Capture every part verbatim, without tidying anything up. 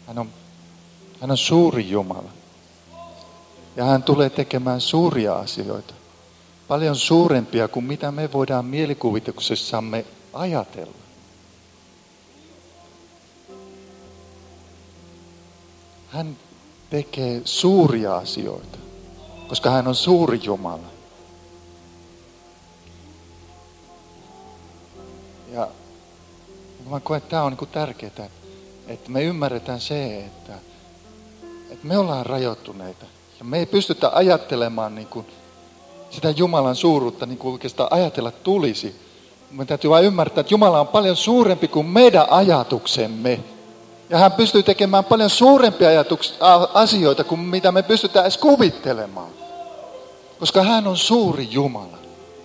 Hän on, hän on suuri Jumala. Ja hän tulee tekemään suuria asioita. Paljon suurempia kuin mitä me voidaan mielikuvituksessamme ajatella. Hän tekee suuria asioita, koska hän on suuri Jumala. Ja mä koen, että tämä on niin tärkeää, että me ymmärretään se, että, että me ollaan rajoittuneita. Ja me ei pystytä ajattelemaan niin kuin sitä Jumalan suuruutta, niin kuin oikeastaan ajatella tulisi. Me täytyy vain ymmärtää, että Jumala on paljon suurempi kuin meidän ajatuksemme. Ja hän pystyy tekemään paljon suurempia ajatuks- asioita kuin mitä me pystytään edes kuvittelemaan. Koska hän on suuri Jumala.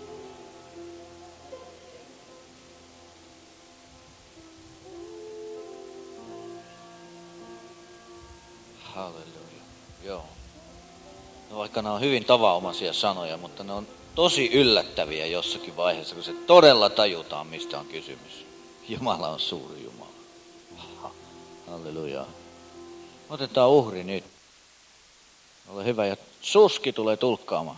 Halleluja. Joo. No vaikka nämä on hyvin tavanomaisia sanoja, mutta ne on tosi yllättäviä jossakin vaiheessa, kun se todella tajutaan, mistä on kysymys. Jumala on suuri Jumala. Halleluja. Otetaan uhri nyt. Ole hyvä ja Suski tulee tulkkaamaan.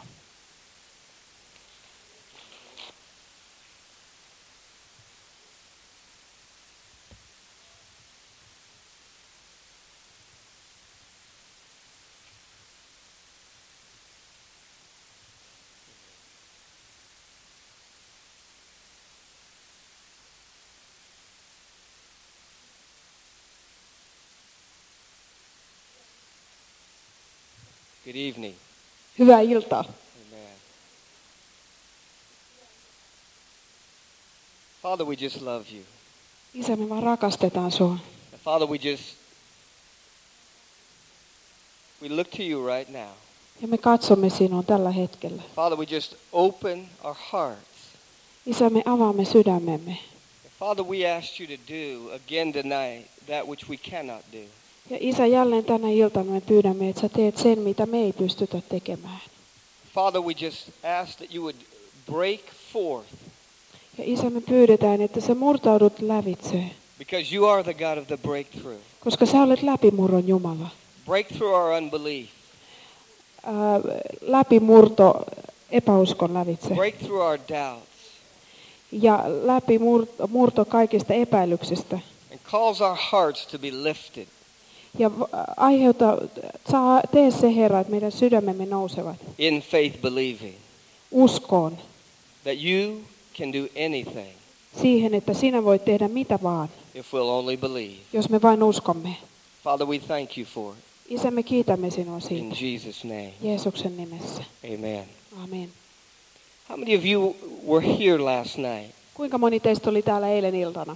Good evening. Hyvää iltaa. Amen. Father, we just love you. Isä, me vaan rakastetaan sua. And Father, we just, we look to you right now. Ja me katsomme sinua tällä hetkellä. Father, we just open our hearts. Isä, me avaamme sydämemme. And Father, we ask you to do again tonight that which we cannot do. Ja Isä, jälleen tänä iltana me pyydämme, että sä teet sen, mitä me ei pystytä tekemään. Father, we just ask that you would break forth. Ja Isä, me pyydetään, että sä murtaudut lävitse. Because you are the God of the breakthrough. Koska sä olet läpimurron Jumala. Break through our unbelief. Ää, läpimurto epäuskon lävitse. Break through our doubts. Ja läpimurto murto kaikista epäilyksistä. And cause our hearts to be lifted. Ja aiheuta, saa, tee se Herra, että meidän sydämemme nousevat. In faith believing. Uskoon. That you can do anything. Siihen, että sinä voit tehdä mitä vaan. If we'll only believe. Jos me vain uskomme. Father, we thank you for it. Isä, me kiitämme sinua In siitä. Jesus' name. Jeesuksen nimessä. Amen. Amen. How many of you were here last night? Kuinka moni teistä oli täällä eilen iltana?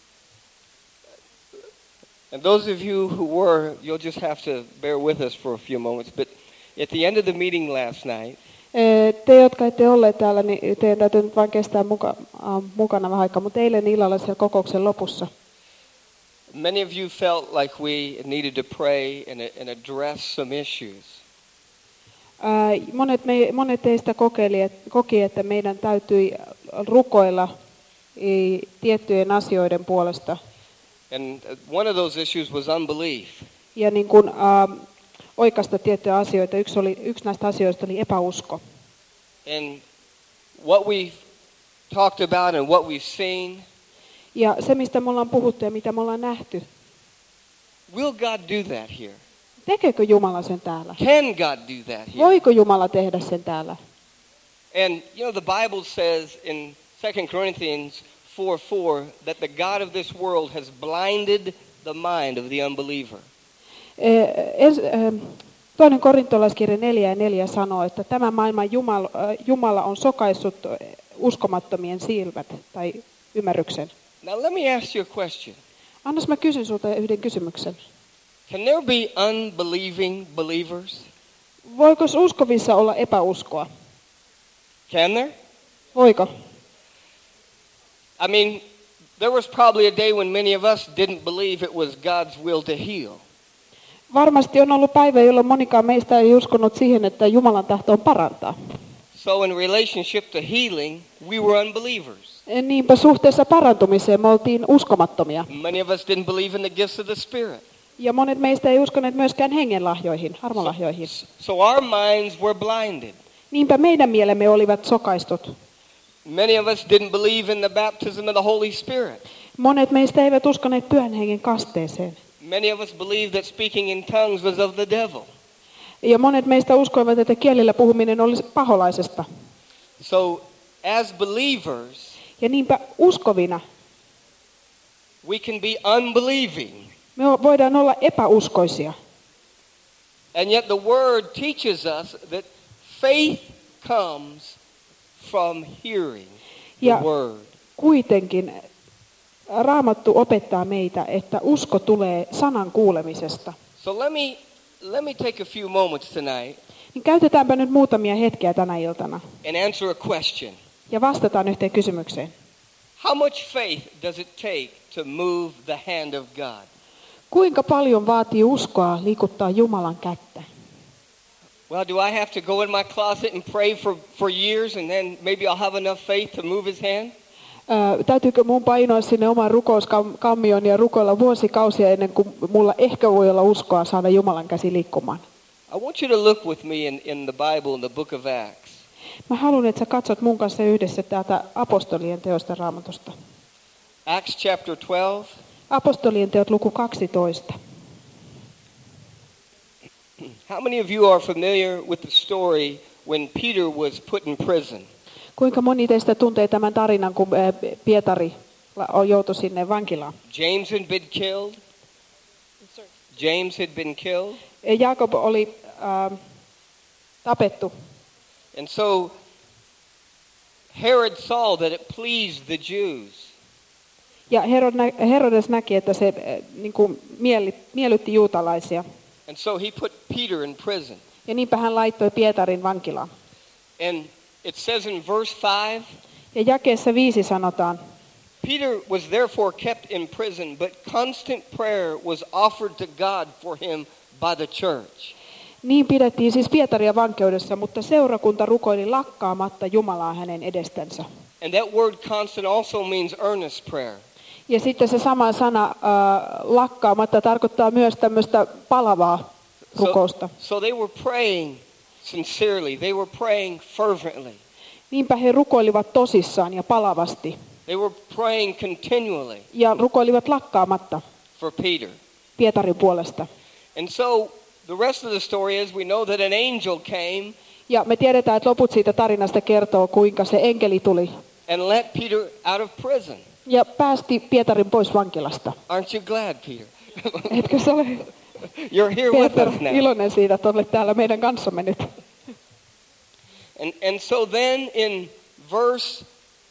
And those of you who were, you'll just have to bear with us for a few moments. But at the end of the meeting last night, Te, jotka ette olleet täällä, niin teidän täytyy nyt vain kestää muka, uh, mukana vähän aikaa. Mutta eilen illalla siellä kokouksen lopussa. many of you felt like we needed to pray and, and address some issues. Uh, monet, me, monet teistä kokeili, et, koki, että meidän täytyi rukoilla i, tiettyjen asioiden puolesta. And one of those issues was unbelief. Ja niin kuin, uh, oikaista tiettyjä asioita. Yksi, oli, yksi näistä asioista oli epäusko. And what we've talked about and what we've seen. Ja se, mistä me ollaan puhuttu ja mitä me ollaan nähty. Will God do that here? Tekeekö Jumala sen täällä? Can God do that here? Voiko Jumala tehdä sen täällä? And you know the Bible says in Second Corinthians four four that the God of this world has blinded the mind of the unbeliever. Toinen korintolaiskirja neljä ja neljä sanoo, että tämä maailman Jumala, Jumala on sokaissut uskomattomien silmät tai ymmärryksen. Now let me ask you a question. Annas mä kysyn sulta yhden kysymyksen. Can there be unbelieving believers? Voiko uskovissa olla epäuskoa? Can there? Voiko? I mean, there was probably a day when many of us didn't believe it was God's will to heal. Varmasti on ollut päivä, jolloin monikaan meistä ei uskonut siihen, että Jumalan tahto on parantaa. So in relationship to healing, we were unbelievers. Niinpä suhteessa parantumiseen me oltiin uskomattomia. Many of us didn't believe in the gifts of the Spirit. Ja monet meistä ei uskoneet myöskään hengenlahjoihin, armolahjoihin. So our minds were blinded. Niinpä meidän mielemme olivat sokaistut. Many of us didn't believe in the baptism of the Holy Spirit. Monet meistä eivät uskoneet pyhän hengen kasteeseen. Many of us believed that speaking in tongues was of the devil. Ja monet meistä uskoivat, että kielillä puhuminen olisi paholaisesta. So as believers, Ja niinpä uskovina we can be unbelieving. me voidaan olla epäuskoisia. And yet the word teaches us that faith comes from hearing the Ja word. kuitenkin Raamattu opettaa meitä, että usko tulee sanan kuulemisesta. So let me let me take a few moments tonight Niin käytetäänpä nyt muutamia hetkiä tänä iltana and answer a question. ja vastataan yhteen kysymykseen. How much faith does it take to move the hand of God? Kuinka paljon vaatii uskoa liikuttaa Jumalan kättä? Well, do I have to go in my closet and pray for, for years and then maybe I'll have enough faith to move his hand? Ää, täytyykö mun painoa sinne omaan rukouskammioon ja rukoilla vuosikausia ennen kuin mulla ehkä voi olla uskoa saada Jumalan käsi liikkumaan? I want you to look with me in, in the Bible in the book of Acts. Mä haluan, että sä katsot mun kanssa yhdessä täältä apostolien teosta Raamatusta. Acts chapter twelve. Apostolien teot luku kaksitoista. How many of you are familiar with the story when Peter was put in prison? Kuinka moni teistä tuntee tämän tarinan, kun ää, Pietari la- joutui sinne vankilaan? James had been killed. James had been killed. Ja Jaakob oli ää, tapettu. And so Herod saw that it pleased the Jews. Ja Herod nä- Herodes näki, että se ää, niin kuin mieli, miellytti juutalaisia. And so he put Peter in prison. Ja niinpä hän laittoi Pietarin vankilaan. And it says in verse five, Ja jakeessa viisi sanotaan, Peter was therefore kept in prison, but constant prayer was offered to God for him by the church. niin pidettiin siis Pietaria vankeudessa, mutta seurakunta rukoili lakkaamatta Jumalaa hänen edestänsä. And that word constant also means earnest prayer. Ja sitten se sama sana äh, lakkaamatta tarkoittaa myös tämmöistä palavaa rukousta. So, so they were praying sincerely. They were praying fervently. Niinpä he rukoilivat tosissaan ja palavasti They were praying continually ja rukoilivat lakkaamatta for Peter. Pietarin puolesta. And so the rest of the story is we know that an angel came Ja me tiedetään, että loput siitä tarinasta kertoo, kuinka se enkeli tuli and let Peter out of prison. ja päästi Pietarin pois vankilasta. Aren't you glad, Peter? Etkö sä ole, You're here with Pietar, us now. iloinen siitä, että olet täällä meidän kanssamme nyt? And, and so then in verse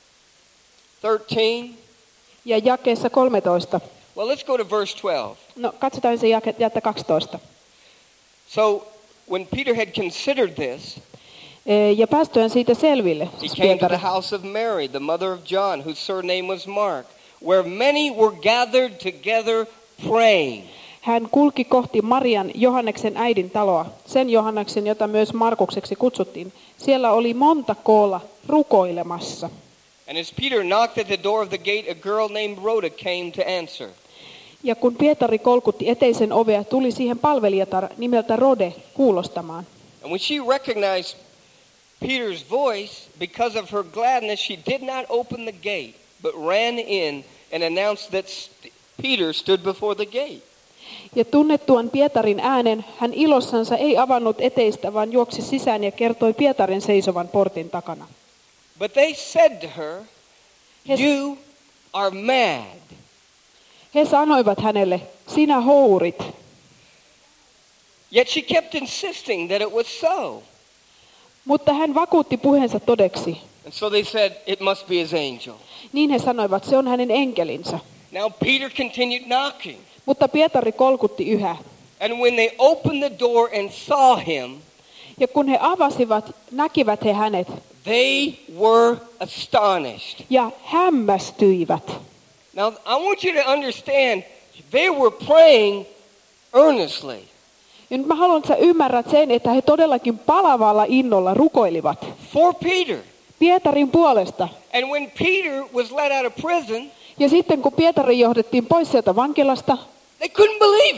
thirteen, Ja jakeessa kolmetoista. well, let's go to verse twelve. No, katsotaan se jake, jättä kaksitoista. So when Peter had considered this, E, Ja päästyään siitä selville, he siis came to Pietari, the house of Mary, the mother of John, whose surname was Mark, where many were gathered together praying. hän kulki kohti Marian, Johanneksen äidin taloa, sen Johanneksen, jota myös Markukseksi kutsuttiin. Siellä oli monta koolla rukoilemassa. And as Peter knocked at the door of the gate, a girl named Rhoda came to answer. Ja kun Pietari kolkutti eteisen ovea, tuli siihen palvelijatar nimeltä Rode kuulostamaan. And when she recognized Peter's voice, because of her gladness, she did not open the gate, but ran in and announced that st- Peter stood before the gate. Ja tunnettuaan Pietarin äänen, hän ilossansa ei avannut eteistä, vaan juoksi sisään ja kertoi Pietarin seisovan portin takana. But they said to her, Yes. "You are mad." He sanoivat hänelle, sinä hourit. Yet she kept insisting that it was so. Mutta hän vakuutti puheensa todeksi. And so they said, "It must be his angel." Niin he sanoivat, se on hänen enkelinsä. Now Peter continued knocking. Mutta Pietari kolkutti yhä. And when they opened the door and saw him, Ja kun he avasivat, näkivät he hänet they were astonished. ja hämmästyivät. Now, I want you to understand, they were praying earnestly. Ja nyt mä haluan, että sä ymmärrät sen, että he todellakin palavalla innolla rukoilivat For Peter. Pietarin puolesta. And when Peter was let out of prison, Ja sitten kun Pietari johdettiin pois sieltä vankilasta, they couldn't believe it.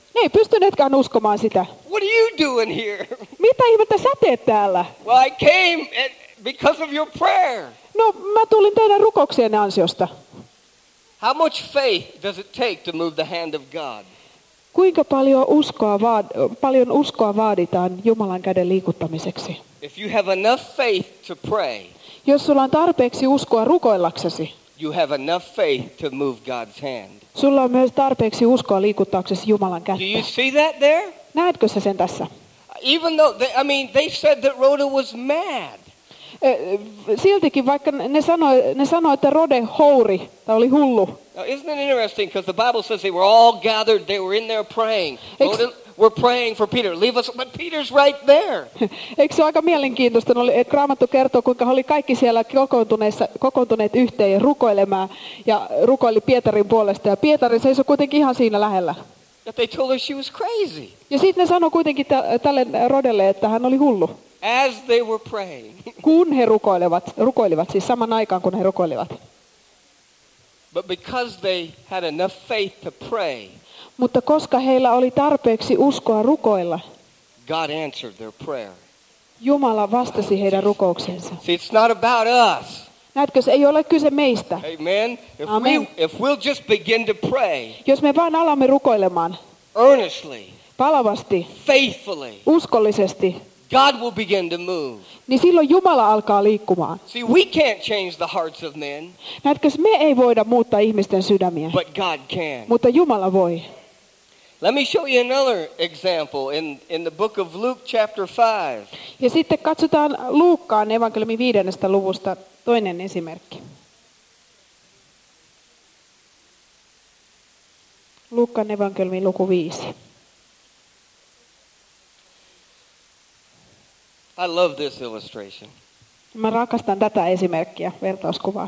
Ne ei pystyneetkään uskomaan sitä. What are you doing here? Mitä ihmettä sä teet täällä? Well, I came at, because of your prayer. No, mä tulin teidän rukouksienne ansiosta. How much faith does it take to move the hand of God? Kuinka paljon uskoa, vaad- paljon uskoa vaaditaan Jumalan käden liikuttamiseksi? If you have enough faith to pray, Jos sulla on tarpeeksi uskoa rukoillaksesi, you have enough faith to move God's hand. sulla on myös tarpeeksi uskoa liikuttaaksesi Jumalan Do you kättä. see that there? Näetkö sä sen tässä? Even though, they, I mean, they said that Rhoda was mad. Ö, Siltikin, vaikka ne sanoi, ne sanoi, että Rode houri, tai oli hullu. Now, isn't it interesting? Because the Bible says they were all gathered, they were in there praying. Ex- Rhoda, we're praying for Peter. Leave us, but Peter's right there. Eikö se ole aika mielenkiintoista, että Raamattu kertoo, kuinka he oli kaikki siellä kokoontuneet yhteen ja rukoilemaan ja rukoili Pietarin puolesta. Ja Pietari seisoi kuitenkin ihan siinä lähellä. But they told her she was crazy Ja sitten ne sanoi kuitenkin tä- tälle Rodelle, että hän oli hullu. as they were praying. Kun he rukoilevat, rukoilivat, siis saman aikaan kun he rukoilivat. But because they had enough faith to pray, Mutta koska heillä oli tarpeeksi uskoa rukoilla, God answered their prayer. Jumala vastasi heidän rukouksensa. See, it's not about us. Näetkö, se ei ole kyse meistä. Amen. If Amen. we if we'll just begin to pray Jos me vain alamme rukoilemaan earnestly, palavasti, faithfully, uskollisesti, God will begin to move. niin silloin Jumala alkaa liikkumaan. See, we can't change the hearts of men, Näetkö, me ei voida muuttaa ihmisten sydämiä, but God can. mutta Jumala voi. Let me show you another example in, in the book of Luke chapter five. Ja sitten katsotaan Luukkaan evankeliumin viidennestä luvusta toinen esimerkki. Luukkaan evankeliumin luku viisi. I love this illustration. Mä rakastan tätä esimerkkiä, vertauskuvaa.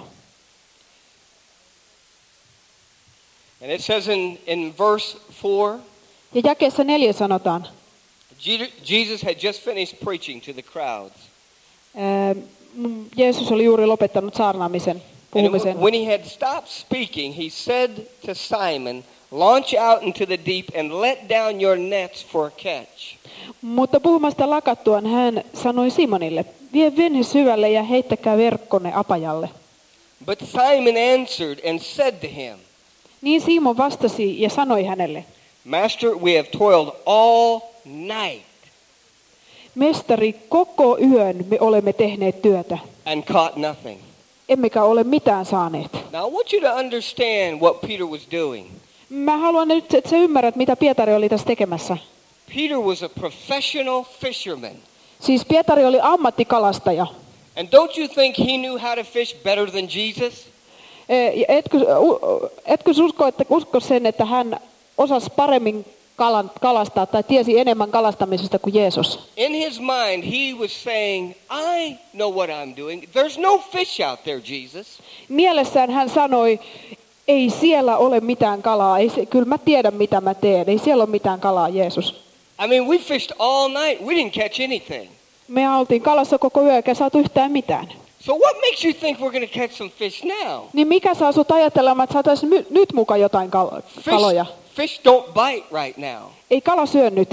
And it says in, in verse four, Ja jakeessa neljä sanotaan, Je- Jesus had just finished preaching to the crowds. ää, mm, Jeesus oli juuri lopettanut saarnaamisen, And puhumisen. when he had stopped speaking, he said to Simon, launch out into the deep and let down your nets for a catch. Mutta puhumasta lakattuaan hän sanoi Simonille, vie venhe syvälle ja heittäkää verkkonne apajalle. But Simon answered and said to him, Niin Simon vastasi ja sanoi hänelle, Master, we have toiled all night Mestari, koko yön me olemme tehneet työtä, and caught nothing. emmekä ole mitään saaneet. Now I want you to understand what Peter was doing. Mä haluan nyt, että sä ymmärrät, mitä Pietari oli tässä tekemässä. Peter was a professional fisherman. Siis Pietari oli ammattikalastaja. And don't you think he knew how to fish better than Jesus? E, ja Etkö, u- etkö usko, että, usko sen, että hän osasi paremmin kalan, kalastaa tai tiesi enemmän kalastamisesta kuin Jeesus? In his mind, he was saying, I know what I'm doing. There's no fish out there, Jesus. Mielessään hän sanoi, ei siellä ole mitään kalaa, ei se, kyllä mä tiedän mitä mä teen, ei siellä ole mitään kalaa, Jeesus. I mean, we fished all night. We didn't catch anything. Me oltiin kalassa koko yö eikä saatu yhtään mitään. So what makes you think we're going to catch some fish now? Niin mikä saa sut ajattelemaan, että saataisiin my- nyt mukaan jotain kal- kaloja? Fish, fish don't bite right now. Ei kala syö nyt.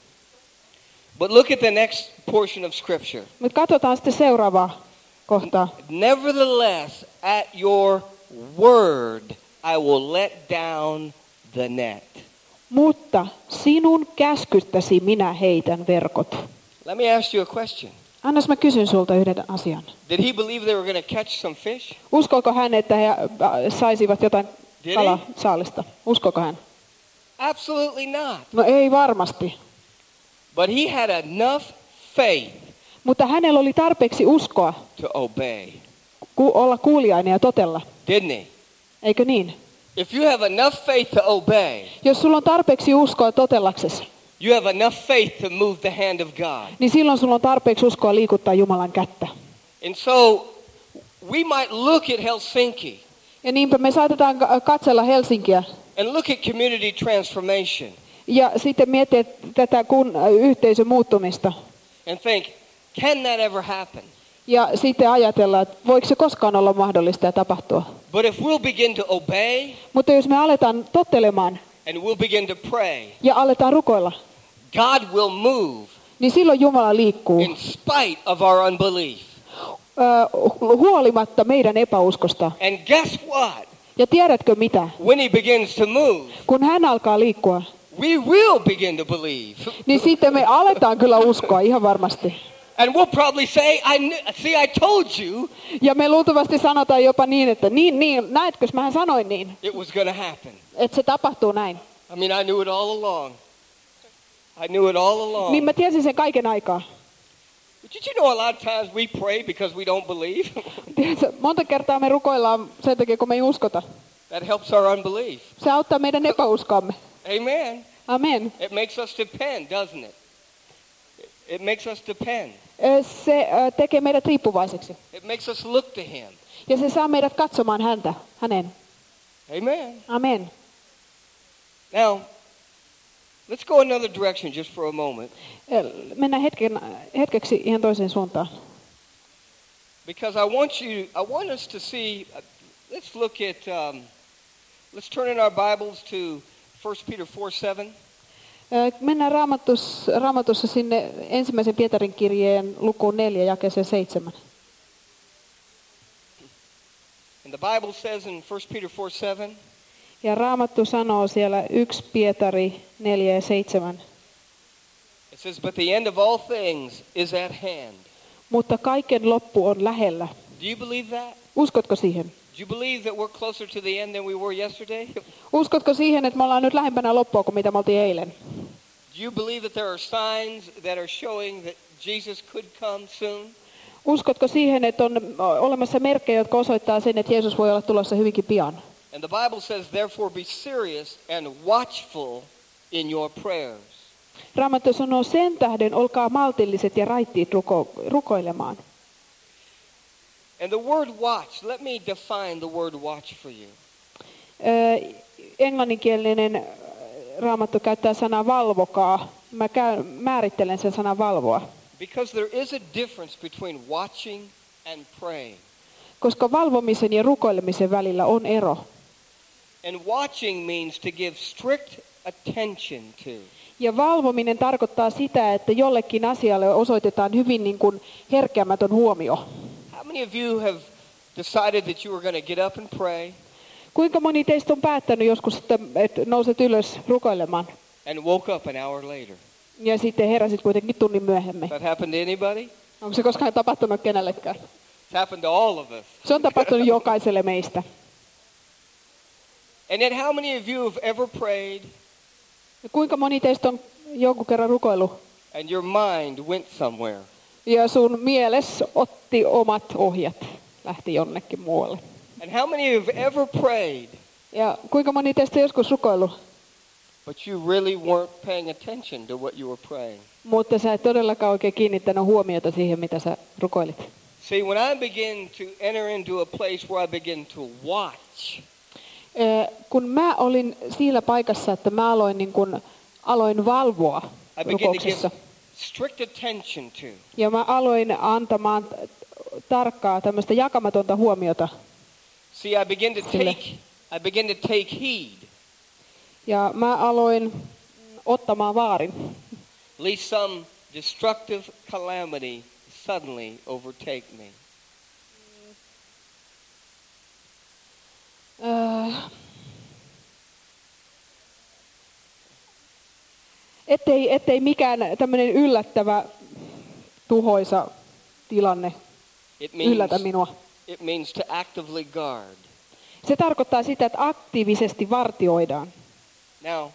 But look at the next portion of Scripture. Mutta katsotaan sitten seuraavaa kohtaa. Nevertheless, at your word, I will let down the net. Mutta sinun käskystäsi minä heitän verkot. Let me ask you a question. Annas mä kysyn sulta yhden asian. Did he believe they were going to catch some fish? Uskoiko hän, että he äh, saisivat jotain Did he? kalasaalista? Uskoiko hän? Absolutely not. No ei varmasti. But he had enough faith Mutta hänellä oli tarpeeksi uskoa to obey, ku- olla kuuliainen ja totella. didn't he? Eikö niin? If you have enough faith to obey, Jos sulla on tarpeeksi uskoa totellaksesi, you have enough faith to move the hand of God. niin silloin sulla on tarpeeksi uskoa liikuttaa Jumalan kättä. And so we might look at Helsinki Ja niinpä me saatetaan ka- katsella Helsinkiä and look at community transformation ja sitten miettiä tätä kun, yhteisön muuttumista. and think, can that ever happen? Ja sitten ajatella, että voiko se koskaan olla mahdollista ja tapahtua. But if we'll begin to obey, Mutta jos me aletaan tottelemaan, and we'll begin to pray, ja aletaan rukoilla, God will move niin silloin Jumala liikkuu in spite of our unbelief. ö, huolimatta meidän epäuskosta. And guess what? Ja tiedätkö mitä? When he begins to move, Kun hän alkaa liikkua, we will begin to believe. niin sitten me aletaan kyllä uskoa ihan varmasti. And we'll probably say, I kn- see, I told you Ja me luultavasti sanotaan jopa niin, että niin, niin, näetkö, mähän sanoin niin, it was going to happen. että se tapahtuu näin. I mean, I knew it all along. I knew it all along. Niin mä tiesin sen kaiken aikaa. But did you know a lot of times we pray because we don't believe? Tiedätkö, monta kertaa me rukoillaan sen takia, kun me ei uskota. That helps our unbelief. Se auttaa meidän epäuskoamme. Amen. Amen. It makes us depend, doesn't it? It makes us depend. Ö, Se ö, tekee meidät riippuvaiseksi. It makes us look to him. Ja se saa meidät katsomaan häntä, hänen. Amen. Amen. Now, let's go another direction just for a moment. Ö, Mennään hetken, hetkeksi ihan toiseen suuntaan. Because I want you, I want us to see, uh, let's look at, um, let's turn in our Bibles to First Peter four seven. Ö, Mennään raamatus, raamatussa sinne ensimmäisen Pietarin kirjeen lukuun neljä, jakeeseen seitsemän. And the Bible says in First Peter four seven, Ja Raamattu sanoo siellä yksi Pietari neljä ja seitsemän. it says, but the end of all things is at hand. Mutta kaiken loppu on lähellä. Do you believe that? Uskotko siihen? Do you believe that we're closer to the end than we were yesterday? Uskotko siihen, että me ollaan nyt lähempänä loppua kuin mitä me oltiin eilen? Do you believe that there are signs that are showing that Jesus could come soon? Uskotko siihen, että on olemassa merkkejä, jotka osoittaa sen, että Jeesus voi olla tulossa hyvinkin pian? And the Bible says, therefore be serious and watchful in your prayers. Raamattu sanoo sen tähden, olkaa maltilliset ja raittiit ruko- rukoilemaan. And the word watch, let me define the word watch for you. Ö, englanninkielinen Raamattu käyttää sanaa valvokaa. Mä käyn, määrittelen sen sanan valvoa. Because there is a difference between watching and praying. Koska valvomisen ja rukoilemisen välillä on ero. And watching means to give strict attention to. Ja valvominen tarkoittaa sitä, että jollekin asialle osoitetaan hyvin niin kuin herkeämätön huomio. How many of you have decided that you were going to get up and pray Kuinka moni teistä on päättänyt joskus, että, että nouset ylös rukoilemaan and woke up an hour later? ja sitten heräsit kuitenkin tunnin myöhemmin? That happened to anybody? Onko se koskaan tapahtunut kenellekään? It's happened to all of us. Se on tapahtunut jokaiselle meistä. And yet how many of you have ever prayed Ja kuinka moni teistä on jonkun kerran rukoillut and your mind went somewhere? ja sun mieles otti omat ohjat, lähti jonnekin muualle? And how many have ever prayed Ja kuinka moni teistä on joskus rukoillut, but you really weren't paying attention to what you were praying? mutta sä et todellakaan oikein kiinnittänyt huomiota siihen, mitä sä rukoilit? See, when I begin to enter into a place where I begin to watch, Ö, Kun mä olin siinä paikassa, että mä aloin, niin kun, aloin valvoa I begin to give rukouksessa. strict attention to. Ja mä aloin antamaan t- tarkkaa tämmöistä jakamatonta huomiota. See, I begin to Sille. take, I begin to take heed, Ja mä aloin ottamaan vaarin. lest some destructive calamity suddenly overtake me. Öö, ettei, ettei mikään tämmöinen yllättävä, tuhoisa tilanne It means, yllätä minua. it means to actively guard. Se tarkoittaa sitä, että aktiivisesti vartioidaan. Now,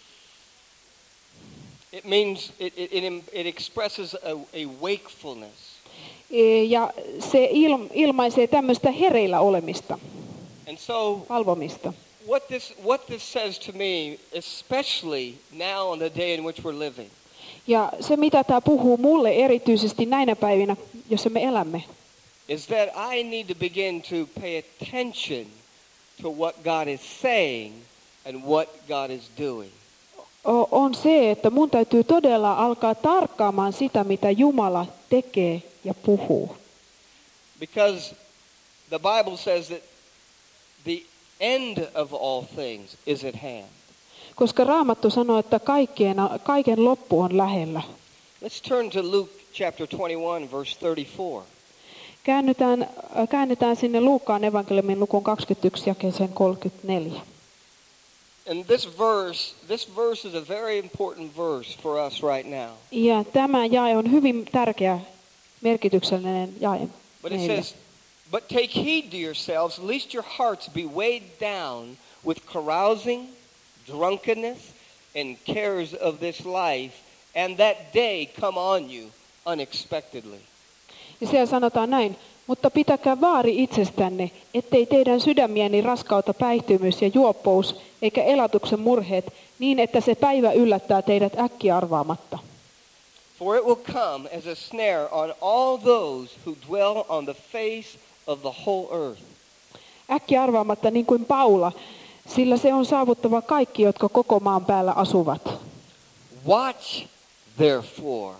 it means it, it, it, it expresses a, a wakefulness. E, Ja se il, ilmaisee tämmöistä hereillä olemista, And so valvomista. what this, what this says to me, especially now on the day in which we're living, Ja se, mitä tämä puhuu mulle erityisesti näinä päivinä, jossa me elämme, is that I need to begin to pay attention to what God is saying and what God is doing. o- on se, että mun täytyy todella alkaa tarkkaamaan sitä, mitä Jumala tekee ja puhuu. Because the Bible says that the end of all things is at hand. Koska Raamattu sanoo, että kaikkien, kaiken loppu on lähellä. Let's turn to Luke chapter twenty-one, verse thirty-four. Käännytään, käännetään sinne Luukkaan evankeliumin lukuun kaksikymmentäyksi jakeeseen kolmekymmentäneljä. And this verse, this verse is a very important verse for us right now. Ja tämä jae on hyvin tärkeä, merkityksellinen jae But it meille. says, "But take heed to yourselves, lest your hearts be weighed down with carousing, drunkenness, and cares of this life, and that day come on you unexpectedly." Ja siellä sanotaan näin, mutta pitäkää vaari itsestänne, ettei teidän sydämieni raskauta päihtymys ja juoppous, eikä elatuksen murheet, niin että se päivä yllättää teidät äkkiä arvaamatta. For it will come as a snare on all those who dwell on the face of the whole earth. Äkkiä arvaamatta niin kuin Paula, sillä se on saavuttava kaikki, jotka koko maan päällä asuvat. Watch, therefore,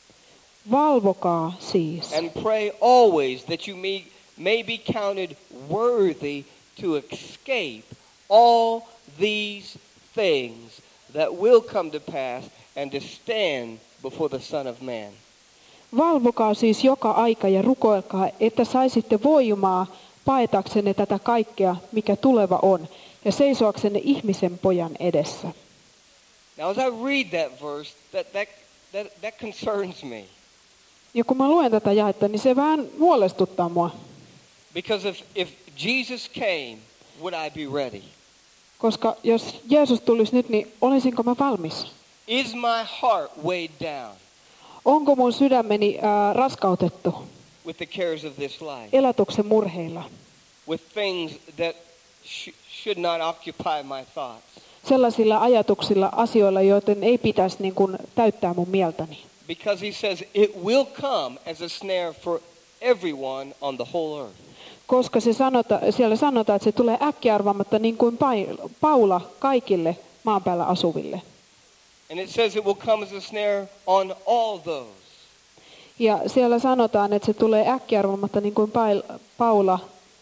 Valvokaa siis. and pray always that you may, may be counted worthy to escape all these things that will come to pass and to stand before the Son of Man. Valvokaa siis joka aika ja rukoilkaa, että saisitte voimaa paetaksenne tätä kaikkea, mikä tuleva on, ja seisoaksenne ihmisen pojan edessä. Now as I read that verse, that, that, that, that concerns me. Ja kun mä luen tätä jaetta, niin se vähän huolestuttaa mua. Because if, if Jesus came, would I be ready? Koska jos Jeesus tulisi nyt, niin olisinko mä valmis? Is my heart weighed down Onko mun sydämeni ää, raskautettu with the cares of this life? elatuksen murheilla? With things that sh- should not occupy my thoughts? Sellaisilla ajatuksilla, asioilla, joiden ei pitäisi niin kuin täyttää mun mieltäni. Because he says it will come as a snare for everyone on the whole earth. Koska se sanota, siellä sanotaan, että se tulee äkkiarvaamatta niin kuin Paula kaikille maan päällä asuville. And it says it will come as a snare on all those. Ja siellä sanotaan, että se tulee äkkiarvaamatta niin kuin Paula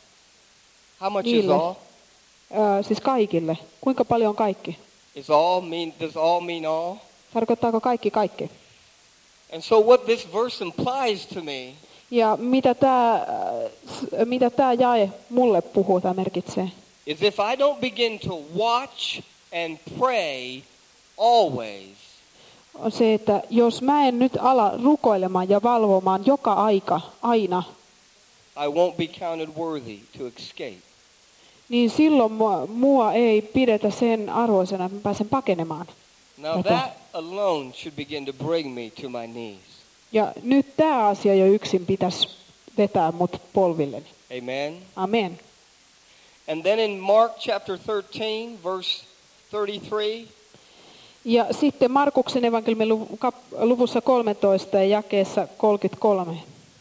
How much is niille, all? ää, siis kaikille. Kuinka paljon kaikki? Is all mean, does all mean all? Tarkoittaako kaikki kaikki? And so what this verse implies to me Ja mitä tämä mitä tää jae mulle puhuu tai merkitsee? is if I don't begin to watch and pray always, On se, että jos mä en nyt ala rukoilemaan ja valvomaan joka aika, aina, I won't be counted worthy to escape. niin silloin mua, mua ei pidetä sen arvoisena, että mä pääsen pakenemaan. Now that alone should begin to bring me to my knees. Ja nyt tämä asia jo yksin pitäisi vetää mut polvilleni. Amen. Amen. And then in Mark chapter thirteen, verse thirty-three, Ja sitten Markuksen evankeliumin luvu- kap- luvussa kolmetoista ja jakeessa kolmekymmentäkolme.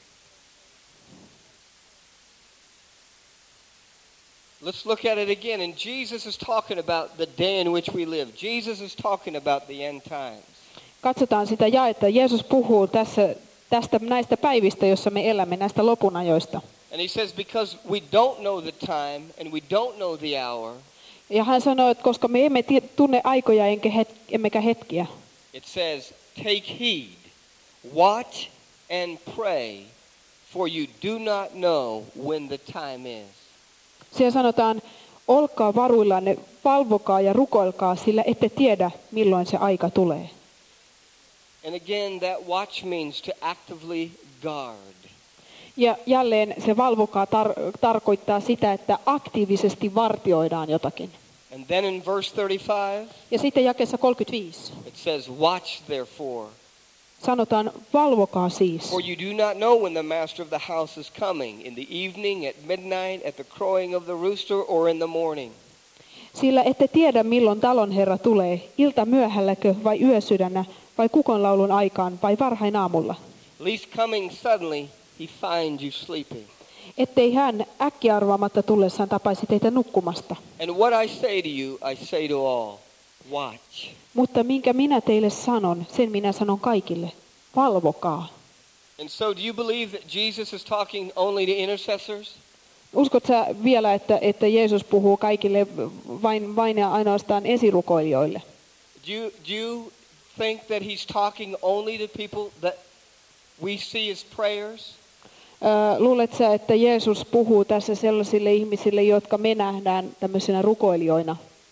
let's look at it again. And Jesus is talking about the day in which we live. Jesus is talking about the end times. Katsotaan sitä jaetta. Jeesus puhuu tässä, tästä näistä päivistä, jossa me elämme, näistä lopunajoista. And he says, because we don't know the time and we don't know the hour, Ja hän sanoi, että koska me emme tie- tunne aikoja enkä het- emmekä hetkiä, it says, take heed, watch and pray, for you do not know when the time is. siellä sanotaan, olkaa varuillanne, valvokaa ja rukoilkaa, sillä ette tiedä, milloin se aika tulee. And again, that watch means to actively guard. Ja jälleen se valvokaa tar- tarkoittaa sitä, että aktiivisesti vartioidaan jotakin. And then in verse thirty-five, Ja sitten jakeessa kolmekymmentäviisi it says, watch therefore, sanotaan, valvokaa siis. for you do not know when the master of the house is coming, in the evening, at midnight, at the crowing of the rooster, or in the morning. Sillä ette tiedä, milloin talon herra tulee, ilta myöhälläkö vai yösydännä vai kukonlaulun aikaan vai varhain aamulla. Least coming suddenly, he finds you sleeping. Ettei hän äkkiarvaamatta tullessaan tapaisi teitä nukkumasta. And what I say to you, I say to all, watch. Mutta minkä minä teille sanon, sen minä sanon kaikille. Valvokaa. And so do you believe that Jesus is talking only to intercessors? Uskotko sä vielä, että, että Jeesus puhuu kaikille vain, vain ja ainoastaan esirukoilijoille? Do you, do you think that he's talking only to people that we see as prayers? Ö, luuletko sä, että Jeesus puhuu tässä sellaisille ihmisille, jotka me nähdään tämmöisinä rukoilijoina?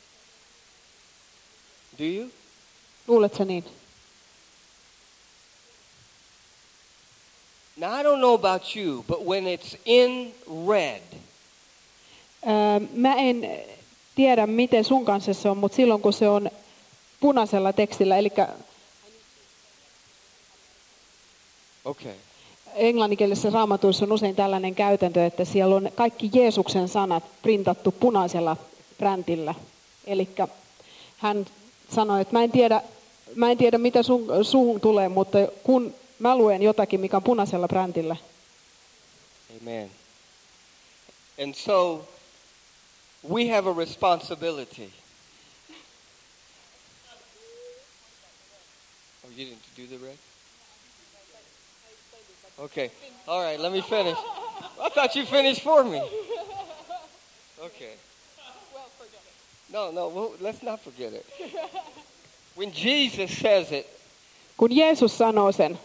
Do you? Luuletko sä niin? Now I don't know about you, but when it's in red, Ö, mä en tiedä, miten sun kanssa se on, mutta silloin kun se on punaisella tekstillä, eli okay. englanninkielisessä raamatuissa on usein tällainen käytäntö, että siellä on kaikki Jeesuksen sanat printattu punaisella präntillä. Eli hän sanoi, että mä en tiedä, mä en tiedä mitä sun, suhun tulee, mutta kun mä luen jotakin, mikä on punaisella präntillä. Amen. And so we have a responsibility. Oh, you didn't do the red? Okay. All right, let me finish. I thought you finished for me. Okay. No, no, well, let's not forget it. When Jesus says it, Kun Jeesus sanoo sen,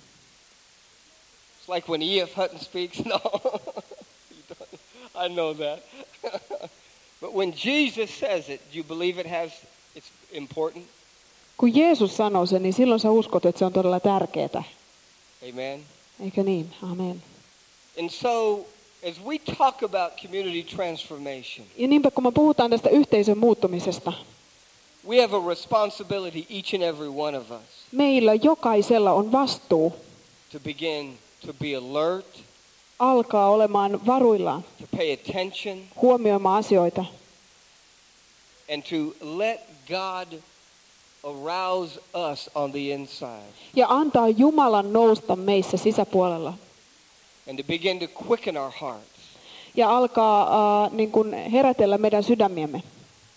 it's like when E F Hutton speaks. No, You don't. I know that. But when Jesus says it, do you believe it has, it's important? kun Jeesus sanoo sen, niin silloin sä uskot, että se on todella tärkeää. Amen. Eikö niin? Amen. And so, as we talk about community transformation, Ja niinpä kun me puhutaan tästä yhteisön muuttumisesta, we have a responsibility, each and every one of us, meillä jokaisella on vastuu to begin to be alert, alkaa olemaan varuillaan, to pay attention, huomioimaan asioita and to let God arouse us on the inside, ja antaa Jumalan nousta meissä sisäpuolella and to begin to quicken our hearts. ja alkaa äh, niin kuin herätellä meidän sydämiemme.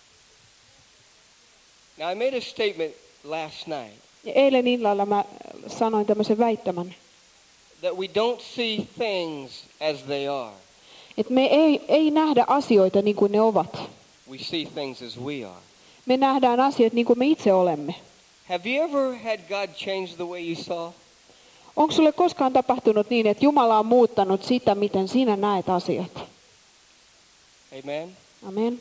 Now, I made a statement last night Ja eilen illalla mä sanoin tämmöisen väittämän, that we don't see things as they are. että me ei, ei nähdä asioita niin kuin ne ovat. We see things as we are. Me nähdään asiat niin kuin me itse olemme. Have you ever had God change the way you saw? Onko sulle koskaan tapahtunut niin, että Jumala on muuttanut sitä, miten sinä näet asiat? Amen. Amen.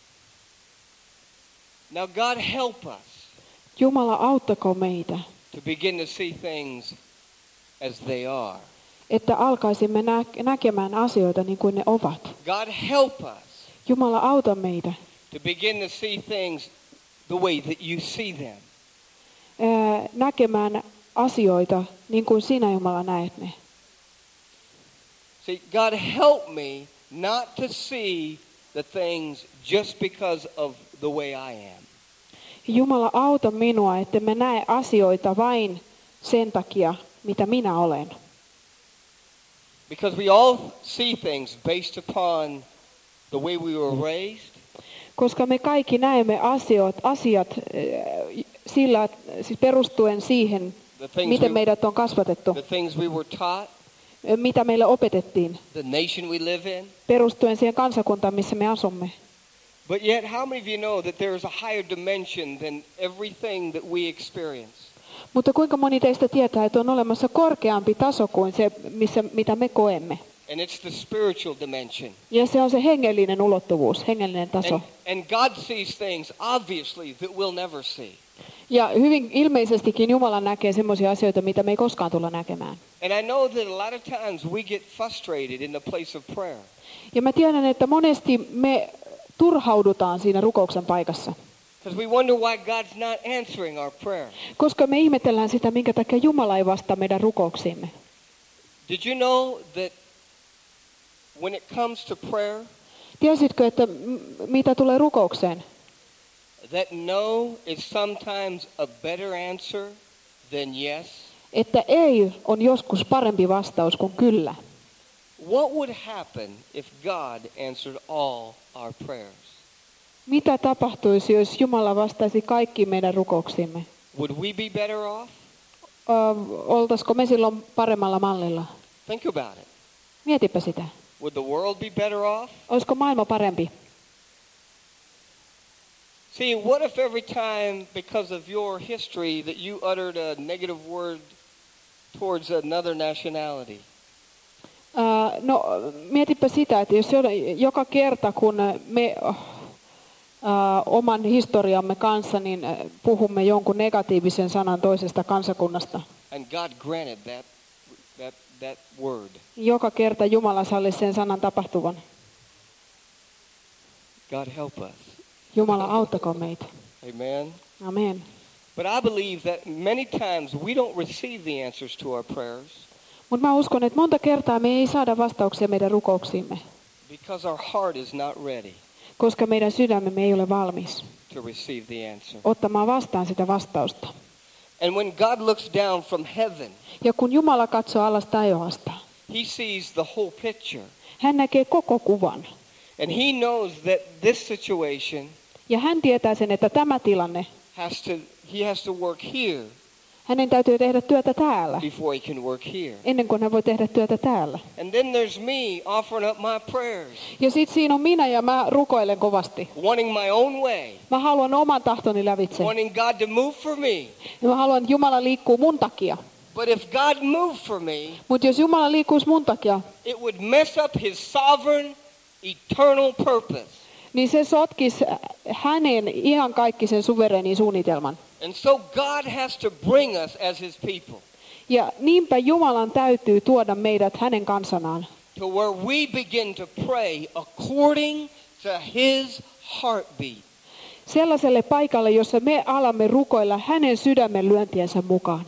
Now, God help us Jumala auttako meitä, to begin to see things as they are. että alkaisimme nä- näkemään asioita niin kuin ne ovat. God help us Jumala auta meitä to begin to see things the way that you see them. ää, näkemään asioita niin kuin sinä, Jumala, näet ne. See, God help me not to see the things just because of the way I am. Jumala auta minua, että mä näe asioita vain sen takia, mitä minä olen. Because we all see things based upon the way we were raised, Koska me kaikki näemme asiat, asiat äh, sillä, siis perustuen siihen, the things, miten we, meidät on kasvatettu, the things we were taught, äh, mitä meille opetettiin, the nation we live in. perustuen siihen kansakuntaan, missä me asumme. But yet, how many of you know that there is a higher dimension than everything that we experience? Mutta kuinka moni teistä tietää, että on olemassa korkeampi taso kuin se, missä, mitä me koemme? And it's the spiritual dimension. Ja se on se hengellinen ulottuvuus, hengellinen taso. And, and God sees things, obviously, that we'll never see. Ja hyvin ilmeisestikin Jumala näkee semmoisia asioita, mitä me ei koskaan tulla näkemään. And I know that a lot of times we get frustrated in the place of prayer. Ja mä tiedän, että monesti me turhaudutaan siinä rukouksen paikassa. Because we wonder why God's not answering our prayer. Koska me ihmetellään sitä, minkä takia Jumala ei vastaa meidän rukouksiimme. Did you know that when it comes to prayer, Tiesitkö, että m- mitä tulee rukoukseen? that no is sometimes a better answer than yes? Että ei on joskus parempi vastaus kuin kyllä. What would happen if God answered all our prayers? Mitä tapahtuisi, jos Jumala vastaisi kaikkiin meidän rukouksiimme? Would we be better off? Ö, oltaisiko me silloin paremmalla mallilla? Think about it. Mietipä sitä. Would the world be better off? Olisiko maailma parempi? See, what if every time, because of your history, that you uttered a negative word towards another nationality? Uh, no, mietipä sitä, että jos joka kerta, kun me uh, oman historiamme kanssa niin puhumme jonkun negatiivisen sanan toisesta kansakunnasta. And God granted that, that, that word. Joka kerta Jumala sallisi sen sanan tapahtuvan. God help us. Jumala auttakoon meitä. Amen. Amen. But I believe that many times we don't receive the answers to our prayers. Mutta mä uskon, että monta kertaa me ei saada vastauksia meidän rukouksiimme. Because our heart is not ready Koska meidän sydämemme ei ole valmis to receive the answer. ottamaan vastaan sitä vastausta. And when God looks down from heaven, Ja kun Jumala katsoo alas taivaasta, he sees the whole picture. hän näkee koko kuvan. And he knows that this situation Ja hän tietää sen, että tämä tilanne, has to, he has to work here hänen täytyy tehdä työtä täällä, before he can work here. ennen kuin hän voi tehdä työtä täällä. And then there's me offering up my prayers, Ja sit siinä on minä ja mä rukoilen kovasti. wanting my own way, Mä haluan oman tahtoni lävitse. wanting God to move for me. Ja mä haluan, että Jumala liikkuu mun takia. But if God moved for me, Mutta jos Jumala liikkuisi mun takia, it would mess up his sovereign, eternal purpose. niin se sotkisi hänen iankaikkisen suvereenin suunnitelman. And so God has to bring us as his people Ja niinpä Jumalan täytyy tuoda meidät hänen kansanaan, to where we begin to pray according to his heartbeat. sellaiselle paikalle, jossa me alamme rukoilla hänen sydämen lyöntiensä mukaan.